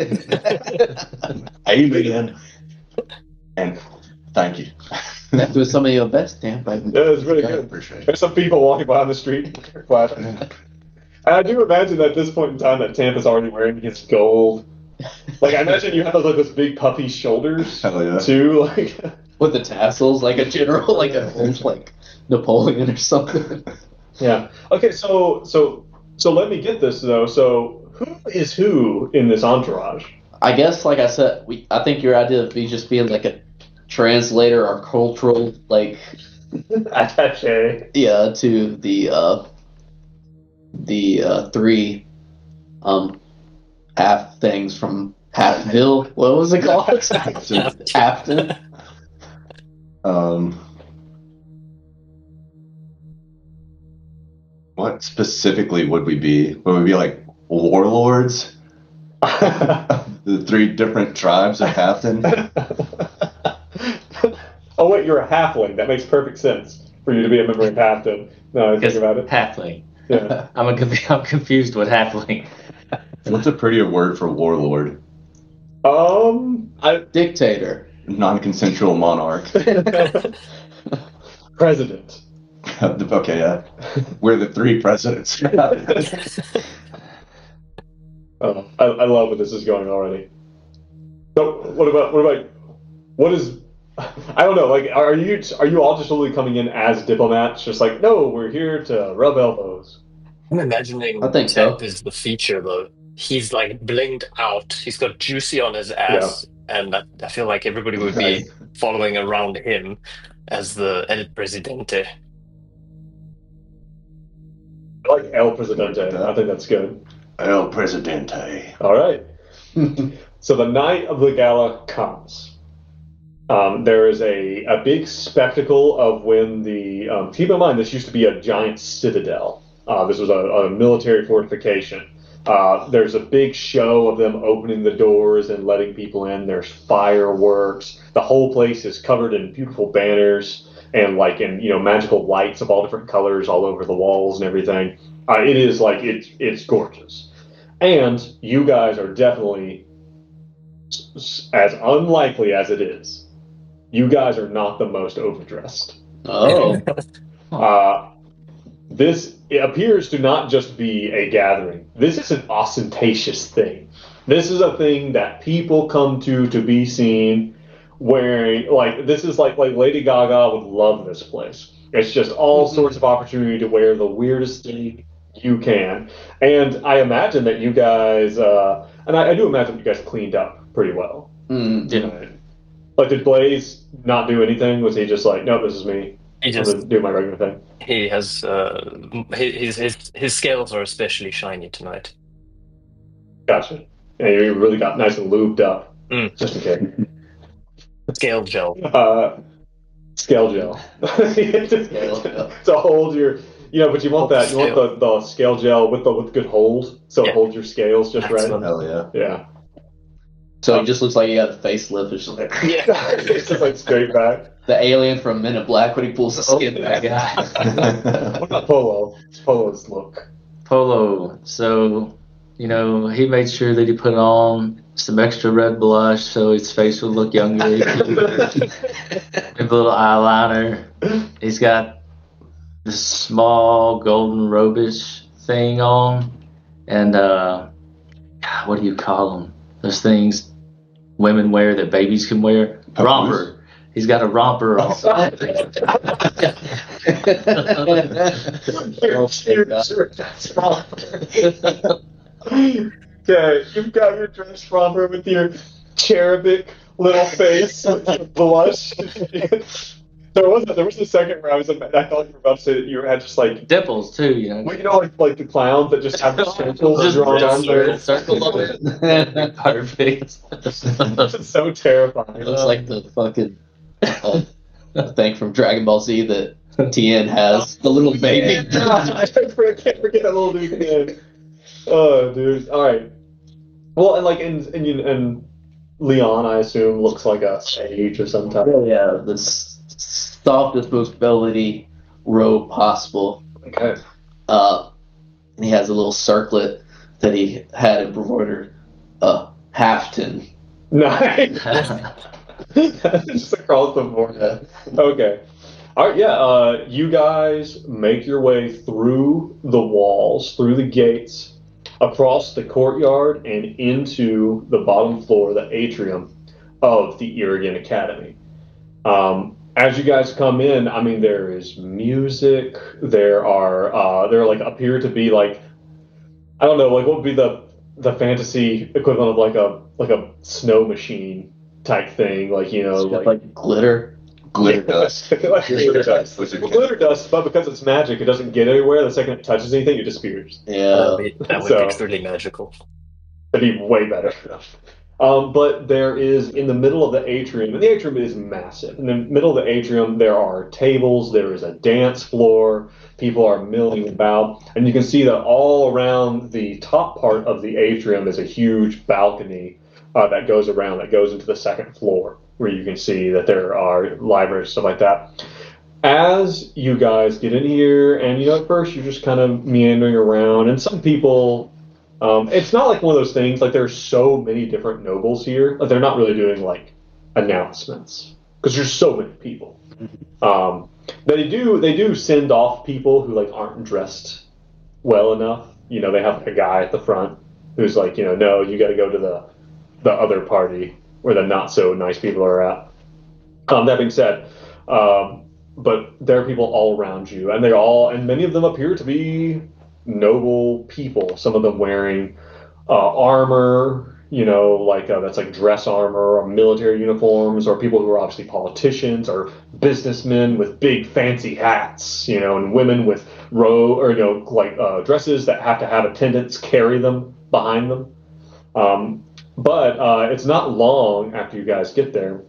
Amen. And thank you. that was some of your best, Dan. I That was really I good. appreciate it. There's some people walking by on the street clapping. And I do imagine that at this point in time that Tampa's already wearing his gold. Like, I imagine you have like those big puffy shoulders Hell yeah. too. Like, with the tassels, like a general, like a like Napoleon or something. yeah. Okay, so so so let me get this though. So who is who in this entourage? I guess, like I said, we. I think your idea of me just being like a translator or cultural, like, Attaché. yeah, to the uh, the uh, three um half things from Halfville. What was it called? Captain. Um, what specifically would we be? Would we be like warlords? The three different tribes of Halfton? Oh wait, you're a halfling. That makes perfect sense for you to be a member of Halfton. No, I think about it. Halfling. Yeah. I'm a conf- I'm confused with halfling. What's a prettier word for warlord? Um, I Dictator. Non-consensual monarch. president. Okay, yeah. We're the three presidents. Oh, I, I love where this is going already. So, what about what about what is I don't know. Like, are you are you all just really coming in as diplomats? Just like, no, we're here to rub elbows. I'm imagining I think Tep so. is the feature though. He's like blinged out. He's got juicy on his ass, and I, I feel like everybody would be following around him as the El Presidente. I like El Presidente. I think that's good. El Presidente. All right. So the night of the gala comes. Um, there is a, a big spectacle of when the um, keep in mind this used to be a giant citadel. Uh, this was a, a military fortification. Uh, there's a big show of them opening the doors and letting people in. There's fireworks. The whole place is covered in beautiful banners and like in you know magical lights of all different colors all over the walls and everything. Uh, it is like it's it's gorgeous. And you guys are definitely, as unlikely as it is, you guys are not the most overdressed. Oh. Uh, this it appears to not just be a gathering. This is an ostentatious thing. This is a thing that people come to to be seen wearing. Like this is like like Lady Gaga would love this place. It's just all mm-hmm. sorts of opportunity to wear the weirdest thing you can. And I imagine that you guys, uh, and I, I do imagine you guys cleaned up pretty well. Mm, yeah. Right? Like, did Blaze not do anything? Was he just like, no, this is me? He I'm just gonna do my regular thing. he has uh his his his scales are especially shiny tonight. Gotcha. And you really got nice and lubed up, Mm. just in case. Scale gel. Uh, scale gel. Scale gel. To hold your, you know, but you want that, you want the, the scale gel with the with good hold, so Yeah. it holds your scales just Excellent. right. Hell yeah. Yeah. So it just looks like you got a facelift or something. Yeah. It's just like straight back. The alien from Men in Black when he pulls the skin back out. What about Polo? It's Polo's look. Polo. So, you know, he made sure that he put on some extra red blush so his face would look younger. Maybe a little eyeliner. He's got this small golden robish thing on. And, uh, God, what do you call them? Those things women wear that babies can wear? Romper. He's got a romper on. Okay, you've got your dress romper with your cherubic little face with your blush. There was a, there was a second where I was I thought you were about to say that you had just like Dimples, too, you know. well, you know like like the clowns that just have the circles Just drawn on circle, there. circle of it. Perfect. It's so terrifying. It looks like the fucking uh, thing from Dragon Ball Z that Tien has. The little baby. I can't forget that little dude. Man. Oh, dude. All right. Well, and like, and and, you, and Leon, I assume, looks like a sage or some type. Oh, yeah, the s- softest, most velvety robe possible. Okay. Uh, and he has a little circlet that he had embroidered. Uh, Halfton. Nice. Just across the board. Okay. All right. Yeah. Uh, you guys make your way through the walls, through the gates, across the courtyard, and into the bottom floor, the atrium of the Irrigan Academy. Um, as you guys come in, I mean, there is music. There are uh, there like appear to be like I don't know, like what would be the the fantasy equivalent of like a like a snow machine type thing, like you know, Like, like, like glitter. Glitter dust. like glitter dust. Which is- Well, glitter dust, but because it's magic, it doesn't get anywhere. The second it touches anything, it disappears. Yeah. That would, be, that would So- be truly magical. That'd be way better. Um, but there is in the middle of the atrium, and the atrium is massive. In the middle of the atrium, there are tables. There is a dance floor. People are milling about, and you can see that all around the top part of the atrium is a huge balcony uh, that goes around, that goes into the second floor, where you can see that there are libraries, stuff like that. As you guys get in here, and you know, at first you're just kind of meandering around, and some people. Um, it's not like one of those things, like there's so many different nobles here, like they're not really doing like announcements, because there's so many people. Um, they do they do send off people who like aren't dressed well enough. You know, they have like a guy at the front who's like, you know, no, you got to go to the the other party where the not so nice people are at. Um, that being said, um, but there are people all around you, and they all, and many of them appear to be noble people. Some of them wearing uh, armor, you know, like uh, that's like dress armor or military uniforms, or people who are obviously politicians or businessmen with big fancy hats, you know, and women with row or you know like uh, dresses that have to have attendants carry them behind them. Um, but uh, it's not long after you guys get there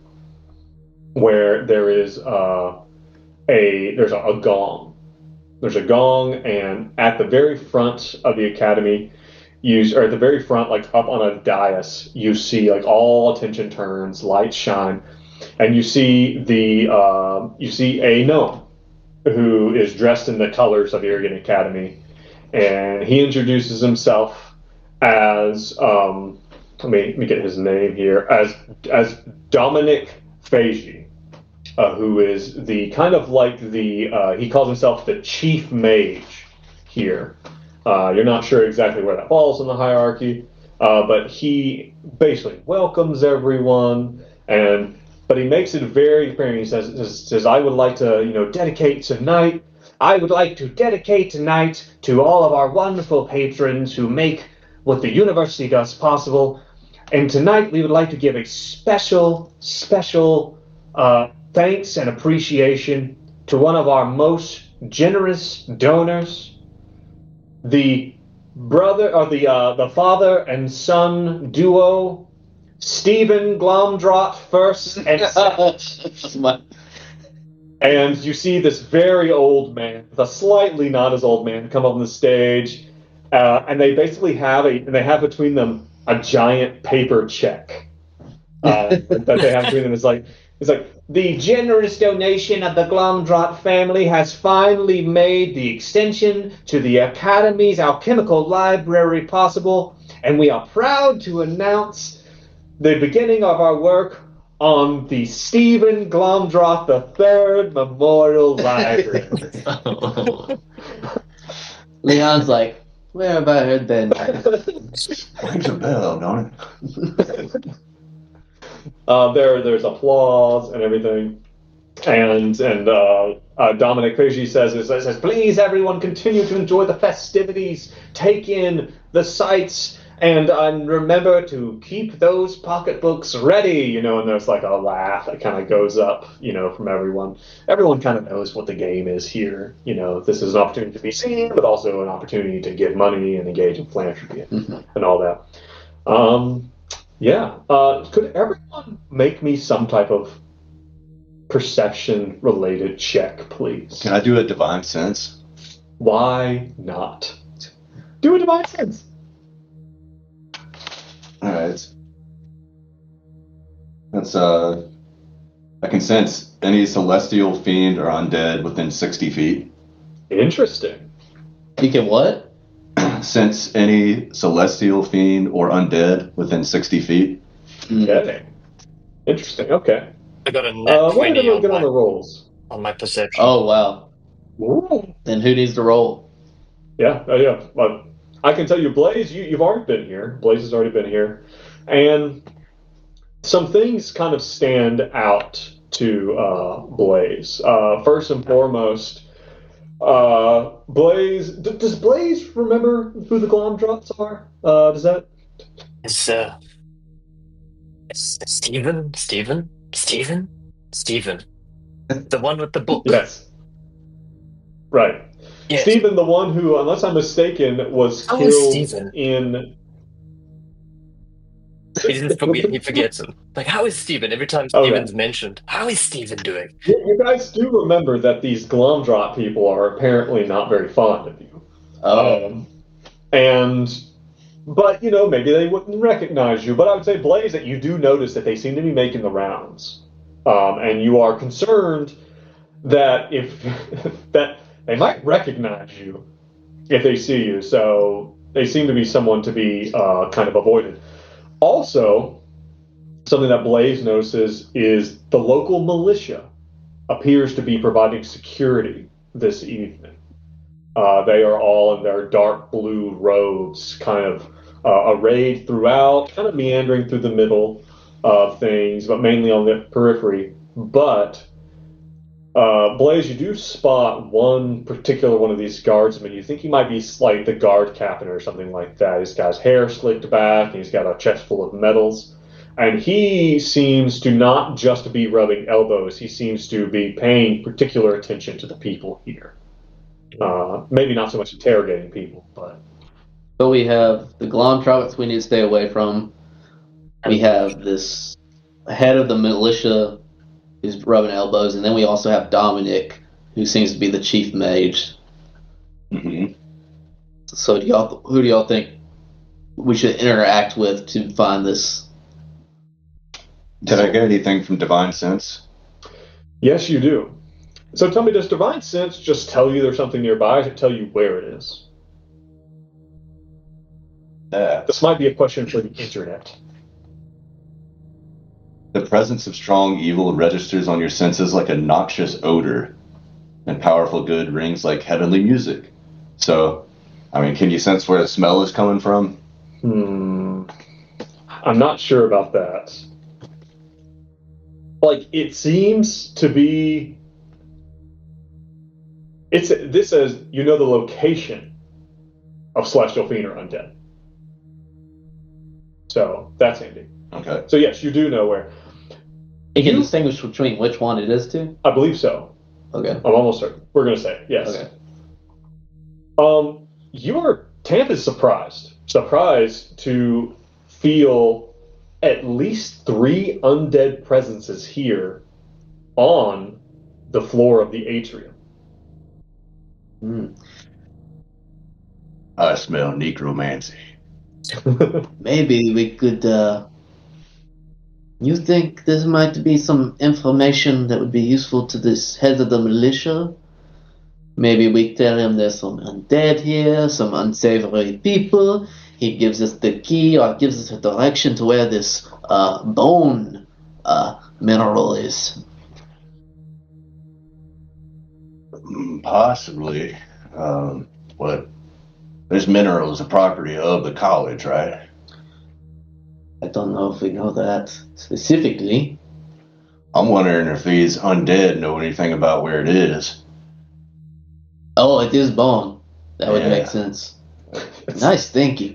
where there is uh, a there's a, a gong. There's a gong, and at the very front of the academy, you or at the very front, like up on a dais, you see like all attention turns, lights shine, and you see the uh, you see a gnome who is dressed in the colors of Irigan Academy, and he introduces himself as um, let me let me get his name here as as Dominic Fagi, uh, who is the kind of like the uh, he calls himself the chief mage here. Uh, you're not sure exactly where that falls in the hierarchy, uh, but he basically welcomes everyone, and but he makes it very clear. He says, says, "I would like to, you know, dedicate tonight. I would like to dedicate tonight to all of our wonderful patrons who make what the university does possible. And tonight we would like to give a special, special uh, thanks and appreciation to one of our most generous donors, the brother or the uh, the father and son duo, Stephen Glomdrot first and second." And you see this very old man, the slightly not as old man, come up on the stage, uh, and they basically have a and they have between them a giant paper check uh, that they have between them. It's like it's like the generous donation of the Glomdrot family has finally made the extension to the Academy's alchemical library possible, and we are proud to announce the beginning of our work on the Stephen Glomdrot the Third Memorial Library. Leon's like, where have I heard that? Rings a bell, don't it? uh, there, there's applause and everything, and and uh, uh, Dominic Fagi says, is, says, "Please, everyone, continue to enjoy the festivities. Take in the sights." And uh, remember to keep those pocketbooks ready, you know, and there's like a laugh that kind of goes up, you know, from everyone. Everyone kind of knows what the game is here. You know, this is an opportunity to be seen, but also an opportunity to give money and engage in philanthropy and, mm-hmm. and all that. Um, yeah. Uh, could everyone make me some type of perception-related check, please? Can I do a divine sense? Why not? Do a divine sense. All right. That's uh, I can sense any celestial fiend or undead within sixty feet. Interesting. You can what? Sense any celestial fiend or undead within sixty feet. Okay. Interesting. Okay. I got a net uh, twenty what did on, get my, on the rolls? on my perception. Oh wow. Ooh. Then who needs to roll? Yeah. Uh, yeah. But I can tell you, Blaze, you, you've already been here. Blaze has already been here. And some things kind of stand out to uh, Blaze. Uh, first and foremost, uh, Blaze, d- does Blaze remember who the Glomdrots are? Uh, does that? It's, uh, it's Stephen? Stephen? Stephen? Stephen. The one with the book. Yes. Right. Yes. Stephen, the one who, unless I'm mistaken, was How killed is Stephen? in... He didn't forget, he forgets him. Like, how is Stephen? Every time Okay. Stephen's mentioned, how is Stephen doing? You, you guys do remember that these Glomdrot people are apparently not very fond of you. Oh. Um, and, but, you know, maybe they wouldn't recognize you. But I would say, Blaze, that you do notice that they seem to be making the rounds. Um, and you are concerned that if, that they might recognize you if they see you. So they seem to be someone to be uh, kind of avoided. Also, something that Blaze notices is the local militia appears to be providing security this evening. Uh, they are all in their dark blue robes, kind of uh, arrayed throughout, kind of meandering through the middle of things, but mainly on the periphery. but uh, Blaze, you do spot one particular one of these guardsmen. You think he might be like the guard captain or something like that. He's got his hair slicked back, and he's got a chest full of medals. And he seems to not just be rubbing elbows, he seems to be paying particular attention to the people here. Uh, maybe not so much interrogating people, but... So we have the Globetrotters we need to stay away from. We have this head of the militia who's rubbing elbows, and then we also have Dominic, who seems to be the chief mage. Mm-hmm. So do y'all, who do y'all think we should interact with to find this? Did I get anything from Divine Sense? Yes, you do. So tell me, does Divine Sense just tell you there's something nearby, or does it tell you where it is? Yeah. This might be a question for the internet. The presence of strong evil registers on your senses like a noxious odor, and powerful good rings like heavenly music. So, I mean, can you sense where the smell is coming from? Hmm. I'm not sure about that. Like, it seems to be... It's This says, you know the location of Celestial Fiend or Undead. So, that's handy. Okay. So, yes, you do know where. You can You- distinguish between which one it is, too? I believe so. Okay. I'm almost certain. We're going to say, yes. Okay. Um, your Tamp is surprised. Surprised to feel at least three undead presences here on the floor of the atrium. Hmm. I smell necromancy. Maybe we could, uh... You think there might be some information that would be useful to this head of the militia? Maybe we tell him there's some undead here, some unsavory people. He gives us the key or gives us a direction to where this uh, bone uh, mineral is. Mm, Possibly. Um, what? This mineral is a property of the college, right? I don't know if we know that specifically. I'm wondering if these undead know anything about where it is. Oh, it is bone. That would Yeah. make sense. Nice thinking.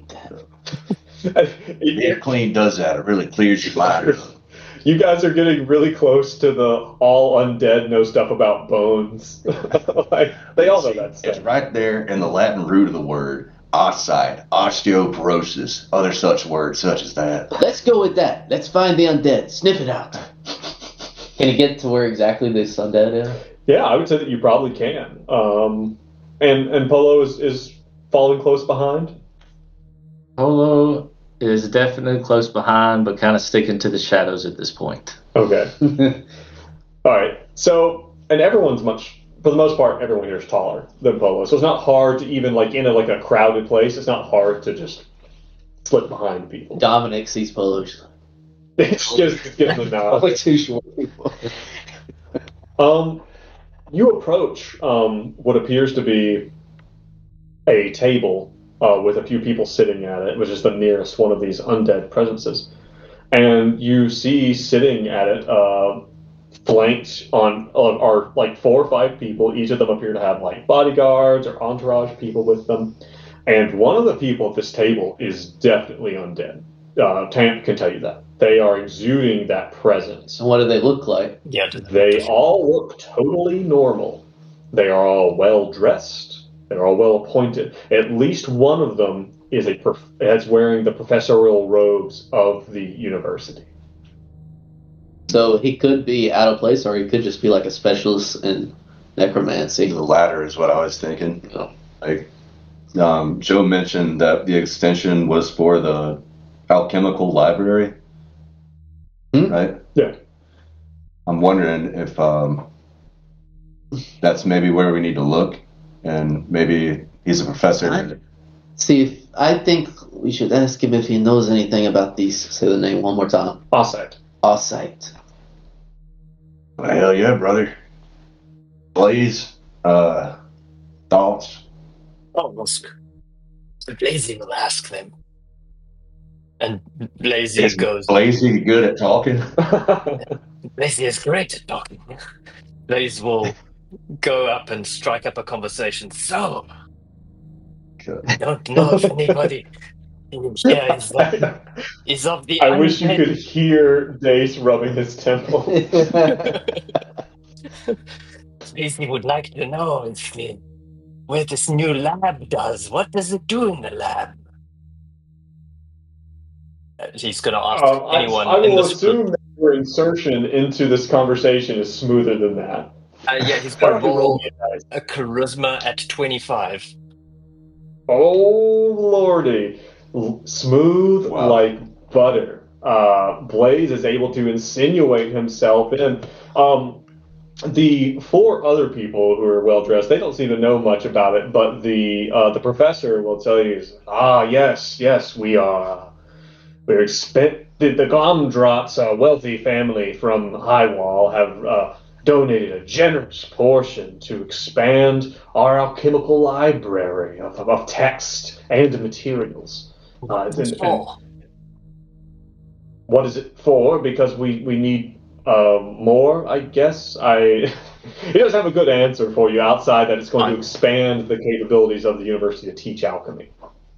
Air clean does that. It really clears your mind. You guys are getting really close to the all undead know stuff about bones. Like, they all know that It's stuff. right there in the Latin root of the word. Osteoid, osteoporosis, other such words such as that. Let's go with that. Let's find the undead. Sniff it out. Can you get to where exactly this undead is? Yeah, I would say that you probably can. Um, and and Polo is, is falling close behind. Polo is definitely close behind, but kind of sticking to the shadows at this point. Okay. All right. So, and everyone's much, for the most part, everyone here is taller than Polo. So it's not hard to even, like, in a, like a crowded place, it's not hard to just slip behind people. Dominic sees Polo. It's just it's getting the nod. Only two short people. Um, you approach um, what appears to be a table uh, with a few people sitting at it, which is the nearest one of these undead presences. And you see sitting at it, uh, flanked on, on are like four or five people. Each of them appear to have like bodyguards or entourage people with them. And one of the people at this table is definitely undead. Uh, Tamp can tell you that. They are exuding that presence. And what do they look like? Yeah, They all look totally normal. They are all well dressed. They're all well appointed. At least one of them is a prof- is wearing the professorial robes of the university. So he could be out of place, or he could just be like a specialist in necromancy. The latter is what I was thinking. Oh. Like, um, Joe mentioned that the extension was for the alchemical library, Hmm? right? Yeah. I'm wondering if um, that's maybe where we need to look, and maybe he's a professor. I- See, if, I think we should ask him if he knows anything about these. Say the name one more time. Offside. Ossite. Well, hell yeah, brother. Blaze, uh, thoughts? Oh, Musk. Blazy will ask them. And Blazy Is goes, Blazy good at talking? Blaze is great at talking. Blaze will go up and strike up a conversation. So, I don't know if anybody in here is, uh, is of the I wish you undead. could hear Dace rubbing his temple. Blaze would like to know if the, where this new lab does. What does it do in the lab? Uh, He's going to ask Um, I, anyone I in will this assume that your insertion into this conversation is smoother than that. Uh, yeah, he's Why going to don't you roll roll me a dice? a charisma at twenty-five. Oh lordy, L- smooth Wow. like butter. Uh, Blaze is able to insinuate himself in. Um, the four other people who are well dressed, they don't seem to know much about it, but the uh, the professor will tell you, ah, yes, yes, we are. We're expect the, the Gomdrots, a wealthy family from Highwall, have uh, donated a generous portion to expand our alchemical library of, of text and materials. Uh, and, and Oh, what is it for? Because we we need um, more, I guess. I he doesn't have a good answer for you outside that it's going to I'm- expand the capabilities of the university to teach alchemy.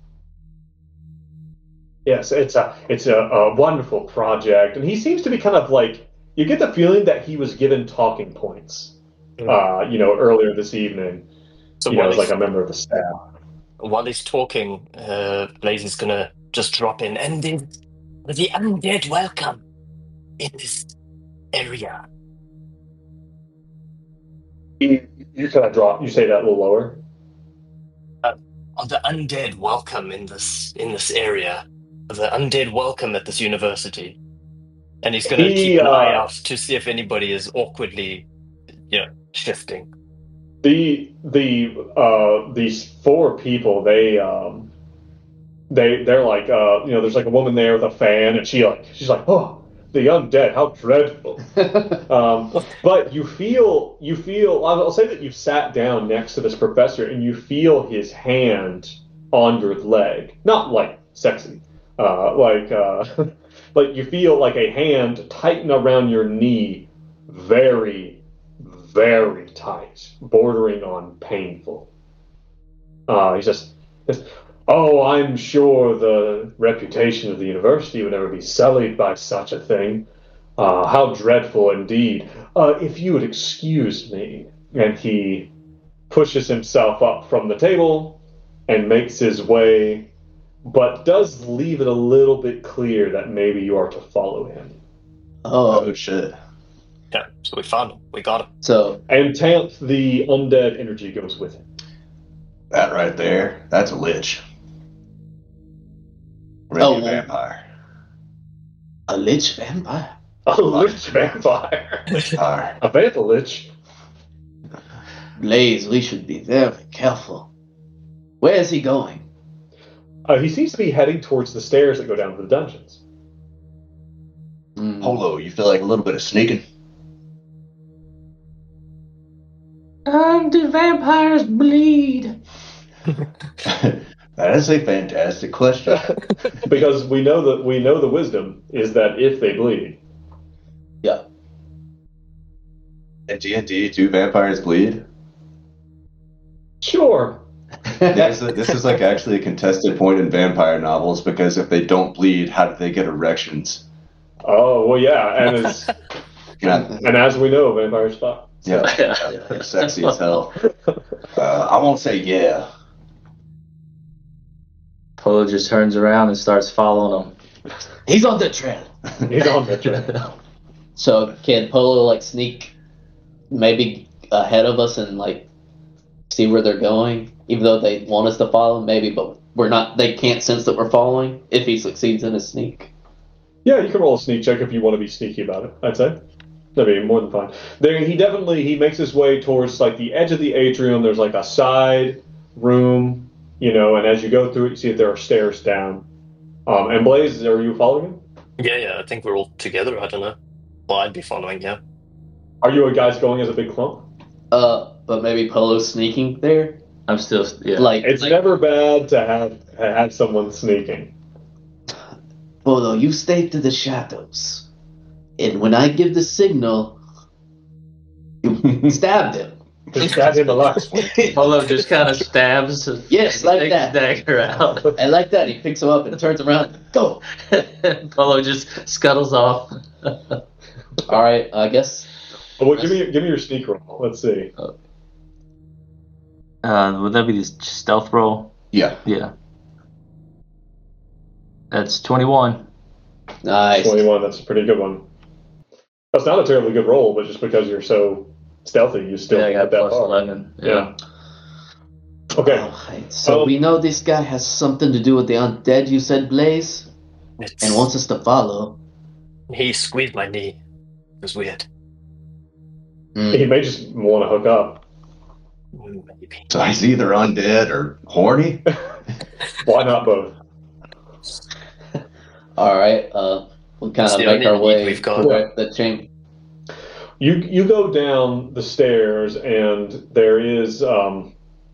Yes, it's a it's a, a wonderful project, and he seems to be kind of like you get the feeling that he was given talking points, Mm. uh, you know, earlier this evening. so you know, while as he's, like a member of the staff. while he's talking, uh, Blaze is going to just drop in. And the, the undead welcome in this area. You, you kind of drop. You say that a little lower. Oh, the undead welcome in this in this area. The undead welcome at this university. And he's going to He, keep an uh, eye out to see if anybody is awkwardly, you know, shifting. The the uh, these four people, they um, they they're like uh, you know, there's like a woman there with a fan, and she like she's like, oh, the undead, how dreadful. Um, but you feel, you feel, I'll say that you've sat down next to this professor and you feel his hand on your leg. Not like sexy, uh, like, uh, like you feel like a hand tighten around your knee very, very tight, bordering on painful. Uh, he's just, just, oh, I'm sure the reputation of the university would never be sullied by such a thing. Uh, how dreadful indeed. Uh, if you would excuse me. And he pushes himself up from the table and makes his way, but does leave it a little bit clear that maybe you are to follow him. Oh, Oh shit. Yeah, so we found him. We got him. so And Tanth, the undead energy, goes with him. That right there, that's a lich. Really Oh, a vampire. a lich vampire. A lich vampire. Vampire. A vampa lich. Blaze, we should be very careful. Where is he going? Uh, he seems to be heading towards the stairs that go down to the dungeons. Hmm. Polo, you feel like a little bit of sneaking? Um, do vampires bleed? That is a fantastic question. Because we know that we know the wisdom is that if they bleed. Yeah. In D and D, do vampires bleed? Sure. Yeah, so this is like actually a contested point in vampire novels because if they don't bleed, how do they get erections? Oh well, yeah, and as Yeah, and as we know, vampires fuck. yeah, yeah, they're sexy as hell. Uh, I won't say yeah. Polo just turns around and starts following him. He's on the trail. He's on the trail. So can Polo like sneak maybe ahead of us and like see where they're going? Even though they want us to follow, maybe, but we're not. They can't sense that we're following. If he succeeds in his sneak. Yeah, you can roll a sneak check if you want to be sneaky about it. I'd say that'd be more than fine. There, he definitely he makes his way towards like the edge of the atrium. There's like a side room, you know, and as you go through it, you see that there are stairs down. Um, and Blaze, are you following him? Yeah, yeah, I think we're all together. I don't know. Well, I'd be following, yeah. Are you guys going as a big clump? Uh, but maybe Polo's sneaking there. I'm still, yeah. Like It's like, never bad to have have someone sneaking. Polo, you stay to the shadows. and when I give the signal, you stab them. Just stab him a lot. Polo just kind of stabs. Yes, like takes that. his dagger out. I like that. He picks him up and turns around. Go. Polo just scuttles off. All right, I guess. Well, give me give me your sneak roll. Let's see. Uh, would that be the stealth roll? Yeah. Yeah. That's twenty-one. Nice. twenty-one. That's a pretty good one. That's not a terribly good roll, but just because you're so stealthy, you still Yeah, I got get that plus far. eleven. Yeah. Yeah. Okay. Alright, so Um, we know this guy has something to do with the undead, you said, Blaze, It's, and wants us to follow. he squeezed my knee. It was weird. Hmm. He may just want to hook up. Mm, Maybe. So he's either undead or horny. Why not both? Alright, uh, we'll kind It's of the make only our lead way we've got. toward the chamber. You you go down the stairs, and there is um.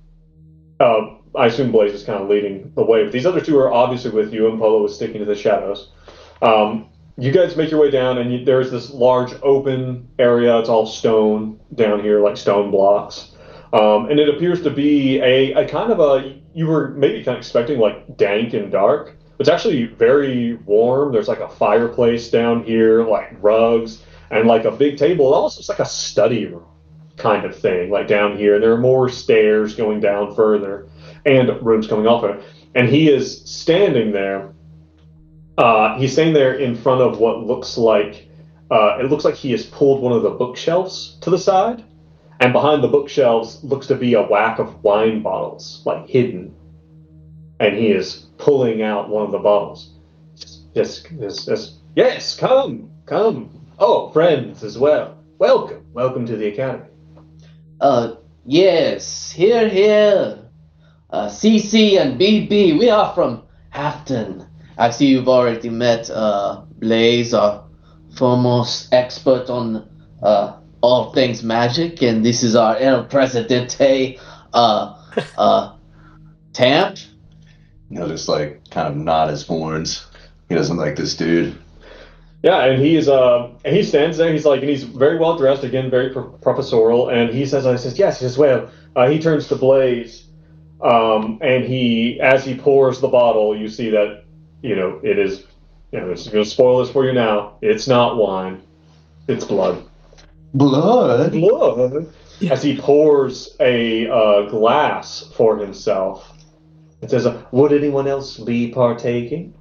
Uh, I assume Blaze is kind of leading the way, but these other two are obviously with you, and Polo is sticking to the shadows. Um, you guys make your way down, and you, there's this large open area. It's all stone down here, like stone blocks. Um, and it appears to be a, a kind of a, you were maybe kind of expecting like dank and dark. It's actually very warm. There's like a fireplace down here, like rugs, and like a big table. It almost looks like a study room kind of thing, like down here. And there are more stairs going down further and rooms coming off of it. And he is standing there. Uh, he's standing there in front of what looks like, uh, it looks like he has pulled one of the bookshelves to the side. And behind the bookshelves looks to be a whack of wine bottles, like hidden. And he is pulling out one of the bottles. Yes, yes, yes, yes, come, come. Oh, friends as well. Welcome, welcome to the academy. Uh, yes, here, here. Uh, C C and B B, we are from Afton. I see you've already met, uh, Blaze, our foremost expert on, uh, all things magic, and this is our El Presidente, uh, uh, Tamp. He'll just like kind of nod his horns. He doesn't like this dude. Yeah, and he's uh, and he stands there. He's like, and he's very well dressed again, very pro- professorial. And he says, "I says yes, as well." Uh, he turns to Blaze, um, and he, as he pours the bottle, you see that, you know, it is, you know, it's going to spoil this for you now. It's not wine, it's blood. Blood. Blood. As he pours a uh, glass for himself, it says, "Would anyone else be partaking?"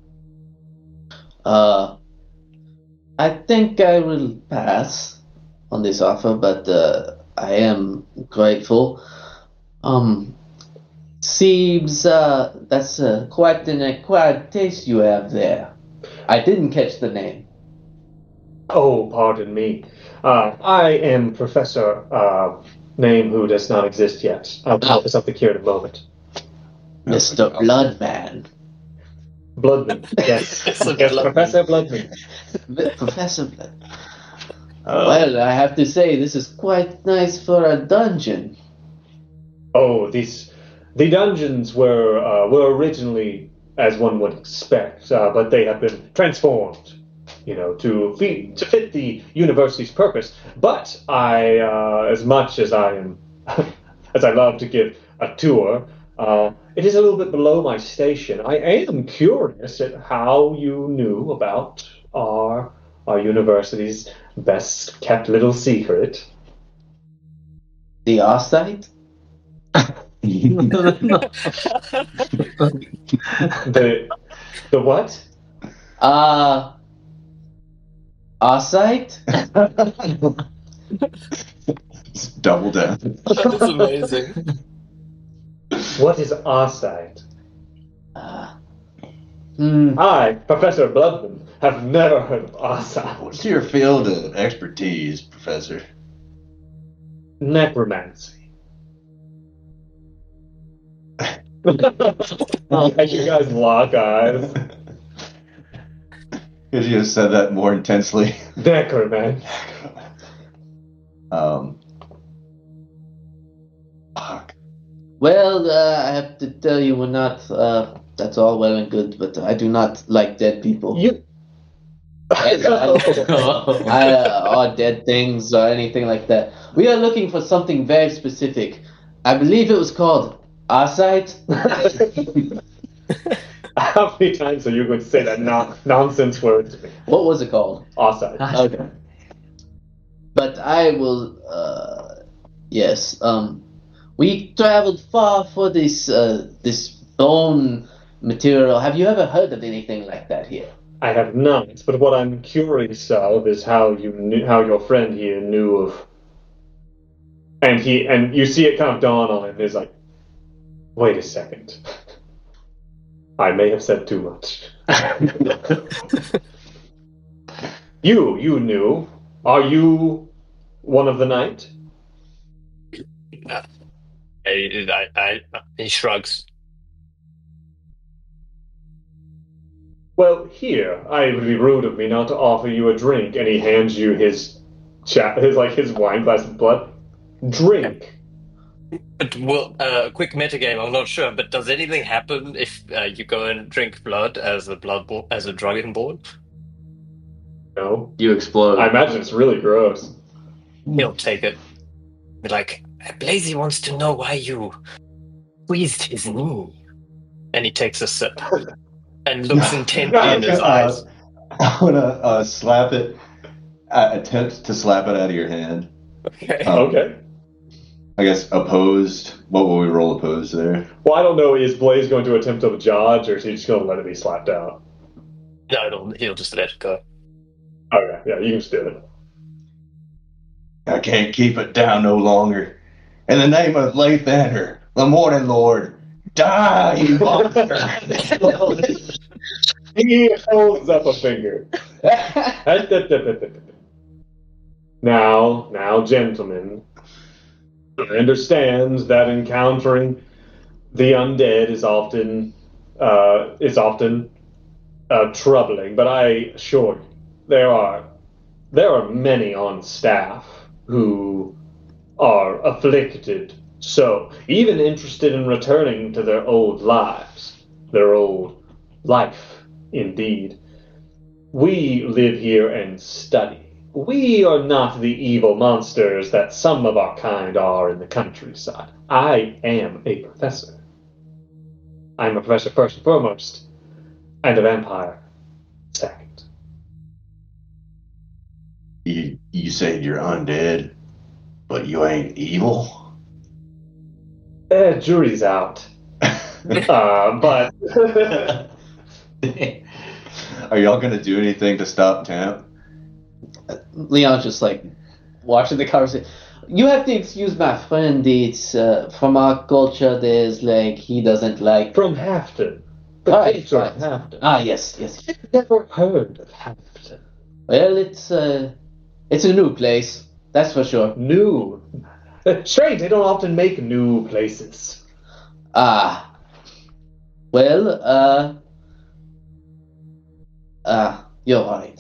Uh, I think I will pass on this offer, but uh, I am grateful. Um, seems uh, that's uh, quite an acquired taste you have there. I didn't catch the name. Oh, pardon me. Uh, I am Professor, uh, name who does not exist yet. I'll Oh. offer something here in a moment. Mister Bloodman. Bloodman. Yes. Professor yes, Bloodman. Professor Bloodman. Professor Blood. Uh, Well, I have to say, this is quite nice for a dungeon. Oh, these the dungeons were uh, were originally as one would expect, uh, but they have been transformed, you know, to fit, to fit the university's purpose. But I, uh, as much as I am, as I love to give a tour, uh, it is a little bit below my station. I am curious at how you knew about our our university's best kept little secret. The Arcite? The the what? Uh, Arcite? Double down. That's amazing. What is Arcite? Uh, hmm. I, Professor Bloodman, have never heard of Arcite. What's your field of expertise, Professor? Necromancy. As you guys lock eyes. Could you have said that more intensely? Necromancy. Um. Fuck. Well, uh, I have to tell you, we're not, uh, that's all well and good, but I do not like dead people. You I, I, uh, or dead things or anything like that. We are looking for something very specific. I believe it was called Arcite. How many times are you going to say that non- nonsense word to me? What was it called? Arcite. Okay. But I will, uh, yes, um, we traveled far for this, uh, this bone material. Have you ever heard of anything like that here? I have not, but what I'm curious of is how you knew, how your friend here knew of, and he, and you see it kind of dawn on him. He's like, wait a second. I may have said too much. you, you knew. Are you one of the night? Uh, I, I, I, he shrugs. Well, here, I would be rude of me not to offer you a drink, and he hands you his, cha- his like his wine glass of blood. Drink. But well, uh, quick metagame. I'm not sure, but does anything happen if uh, you go and drink blood as a blood as a dragonborn? No, You explode. I imagine it's really gross. He'll take it. Be like, Blazy wants to know why you squeezed his knee, and he takes a sip and looks intently in his uh, eyes. I want to uh, slap it. Uh, attempt to slap it out of your hand. Okay. Um, Okay. I guess opposed. What will we roll opposed there? Well, I don't know. Is Blaze going to attempt to dodge, or is he just going to let it be slapped out? No, he'll, he'll just let it go. Okay, yeah, you can steal it. I can't keep it down no longer. In the name of Lathander, the Morning Lord, die, you monster! He holds up a finger. Now, now, gentlemen, I understand that encountering the undead is often uh, is often uh, troubling, but I assure you, there are there are many on staff who are afflicted, so even interested in returning to their old lives, their old life, indeed. We live here and study. We are not the evil monsters that some of our kind are in the countryside. I am a professor. I'm a professor first and foremost, and a vampire second. You, you said you're undead, but you ain't evil? Eh, jury's out. uh, but... Are y'all gonna do anything to stop Tamp? Leon's just like watching the conversation. You have to excuse my friend. It's uh, from our culture. There's like he doesn't like From Hafton. The Right, picture right. of Hafton. Ah, yes, yes. I've never heard of Hafton. Well, it's uh, it's a new place. That's for sure. New. Uh, strange, they don't often make new places. Ah. Well, uh, uh, you're right.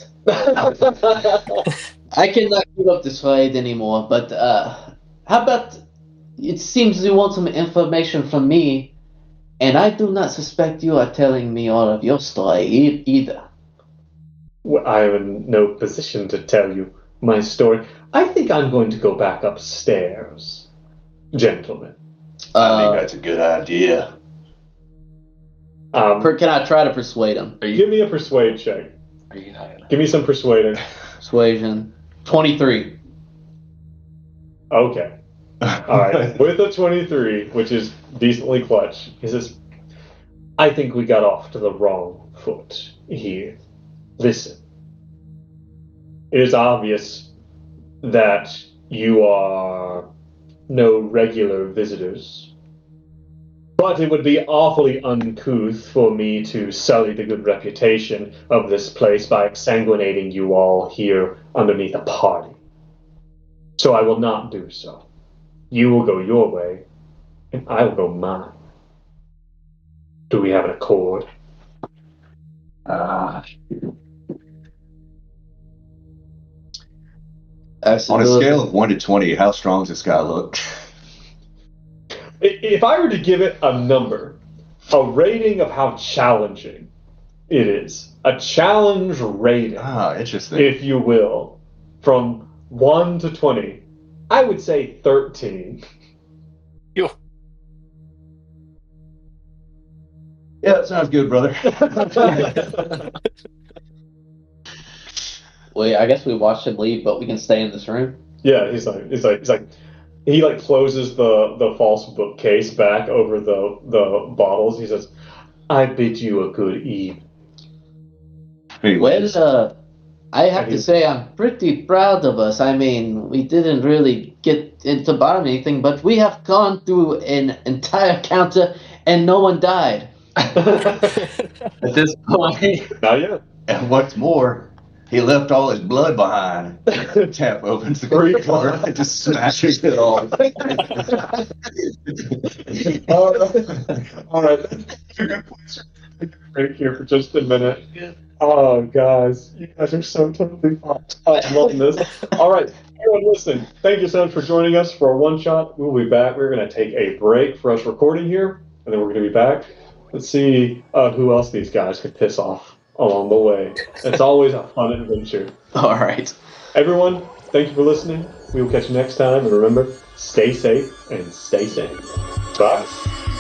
I cannot give up this fight anymore, but uh, how about it seems you want some information from me, and I do not suspect you are telling me all of your story e- either. Well, I am in no position to tell you my story. I think I'm going to go back upstairs, gentlemen. I Uh, think that's a good idea. Um, per- can I try to persuade him? Are you, give me a persuade check. are you not gonna... Give me some persuading. Persuasion. twenty-three. Okay. All right. With a twenty-three, which is decently clutch, he says, I think we got off to the wrong foot here. Listen. It is obvious that you are no regular visitors, but it would be awfully uncouth for me to sully the good reputation of this place by exsanguinating you all here underneath a party. So I will not do so. You will go your way, and I will go mine. Do we have an accord? Ah. I On a suppose- scale of one to twenty, how strong does this guy look? I- If I were to give it a number, a rating of how challenging it is. A challenge rating, Ah, interesting. if you will, from one to twenty. I would say thirteen. Yo. Yeah, that sounds good, brother. Wait, I guess we watched him leave, but we can stay in this room. Yeah, he's like, he's like, he's like, he like closes the the false bookcase back over the the bottles. He says, "I bid you a good evening." Anyways, Well, uh, I have Hey. to say I'm pretty proud of us. I mean, we didn't really get into bar or anything, but we have gone through an entire counter and no one died. At this point, Not yet. and what's more, he left all his blood behind. Tap opens the Three car and just smashes it all. All right. All right. That's a good place. Break here for just a minute. Oh, guys, you guys are so totally fun. I'm loving this. All right, everyone, listen. Thank you so much for joining us for a one shot. We'll be back. We're going to take a break for us recording here, and then we're going to be back. Let's see uh, who else these guys could piss off along the way. It's always a fun adventure. All right. Everyone, thank you for listening. We will catch you next time, and remember, stay safe and stay sane. Bye.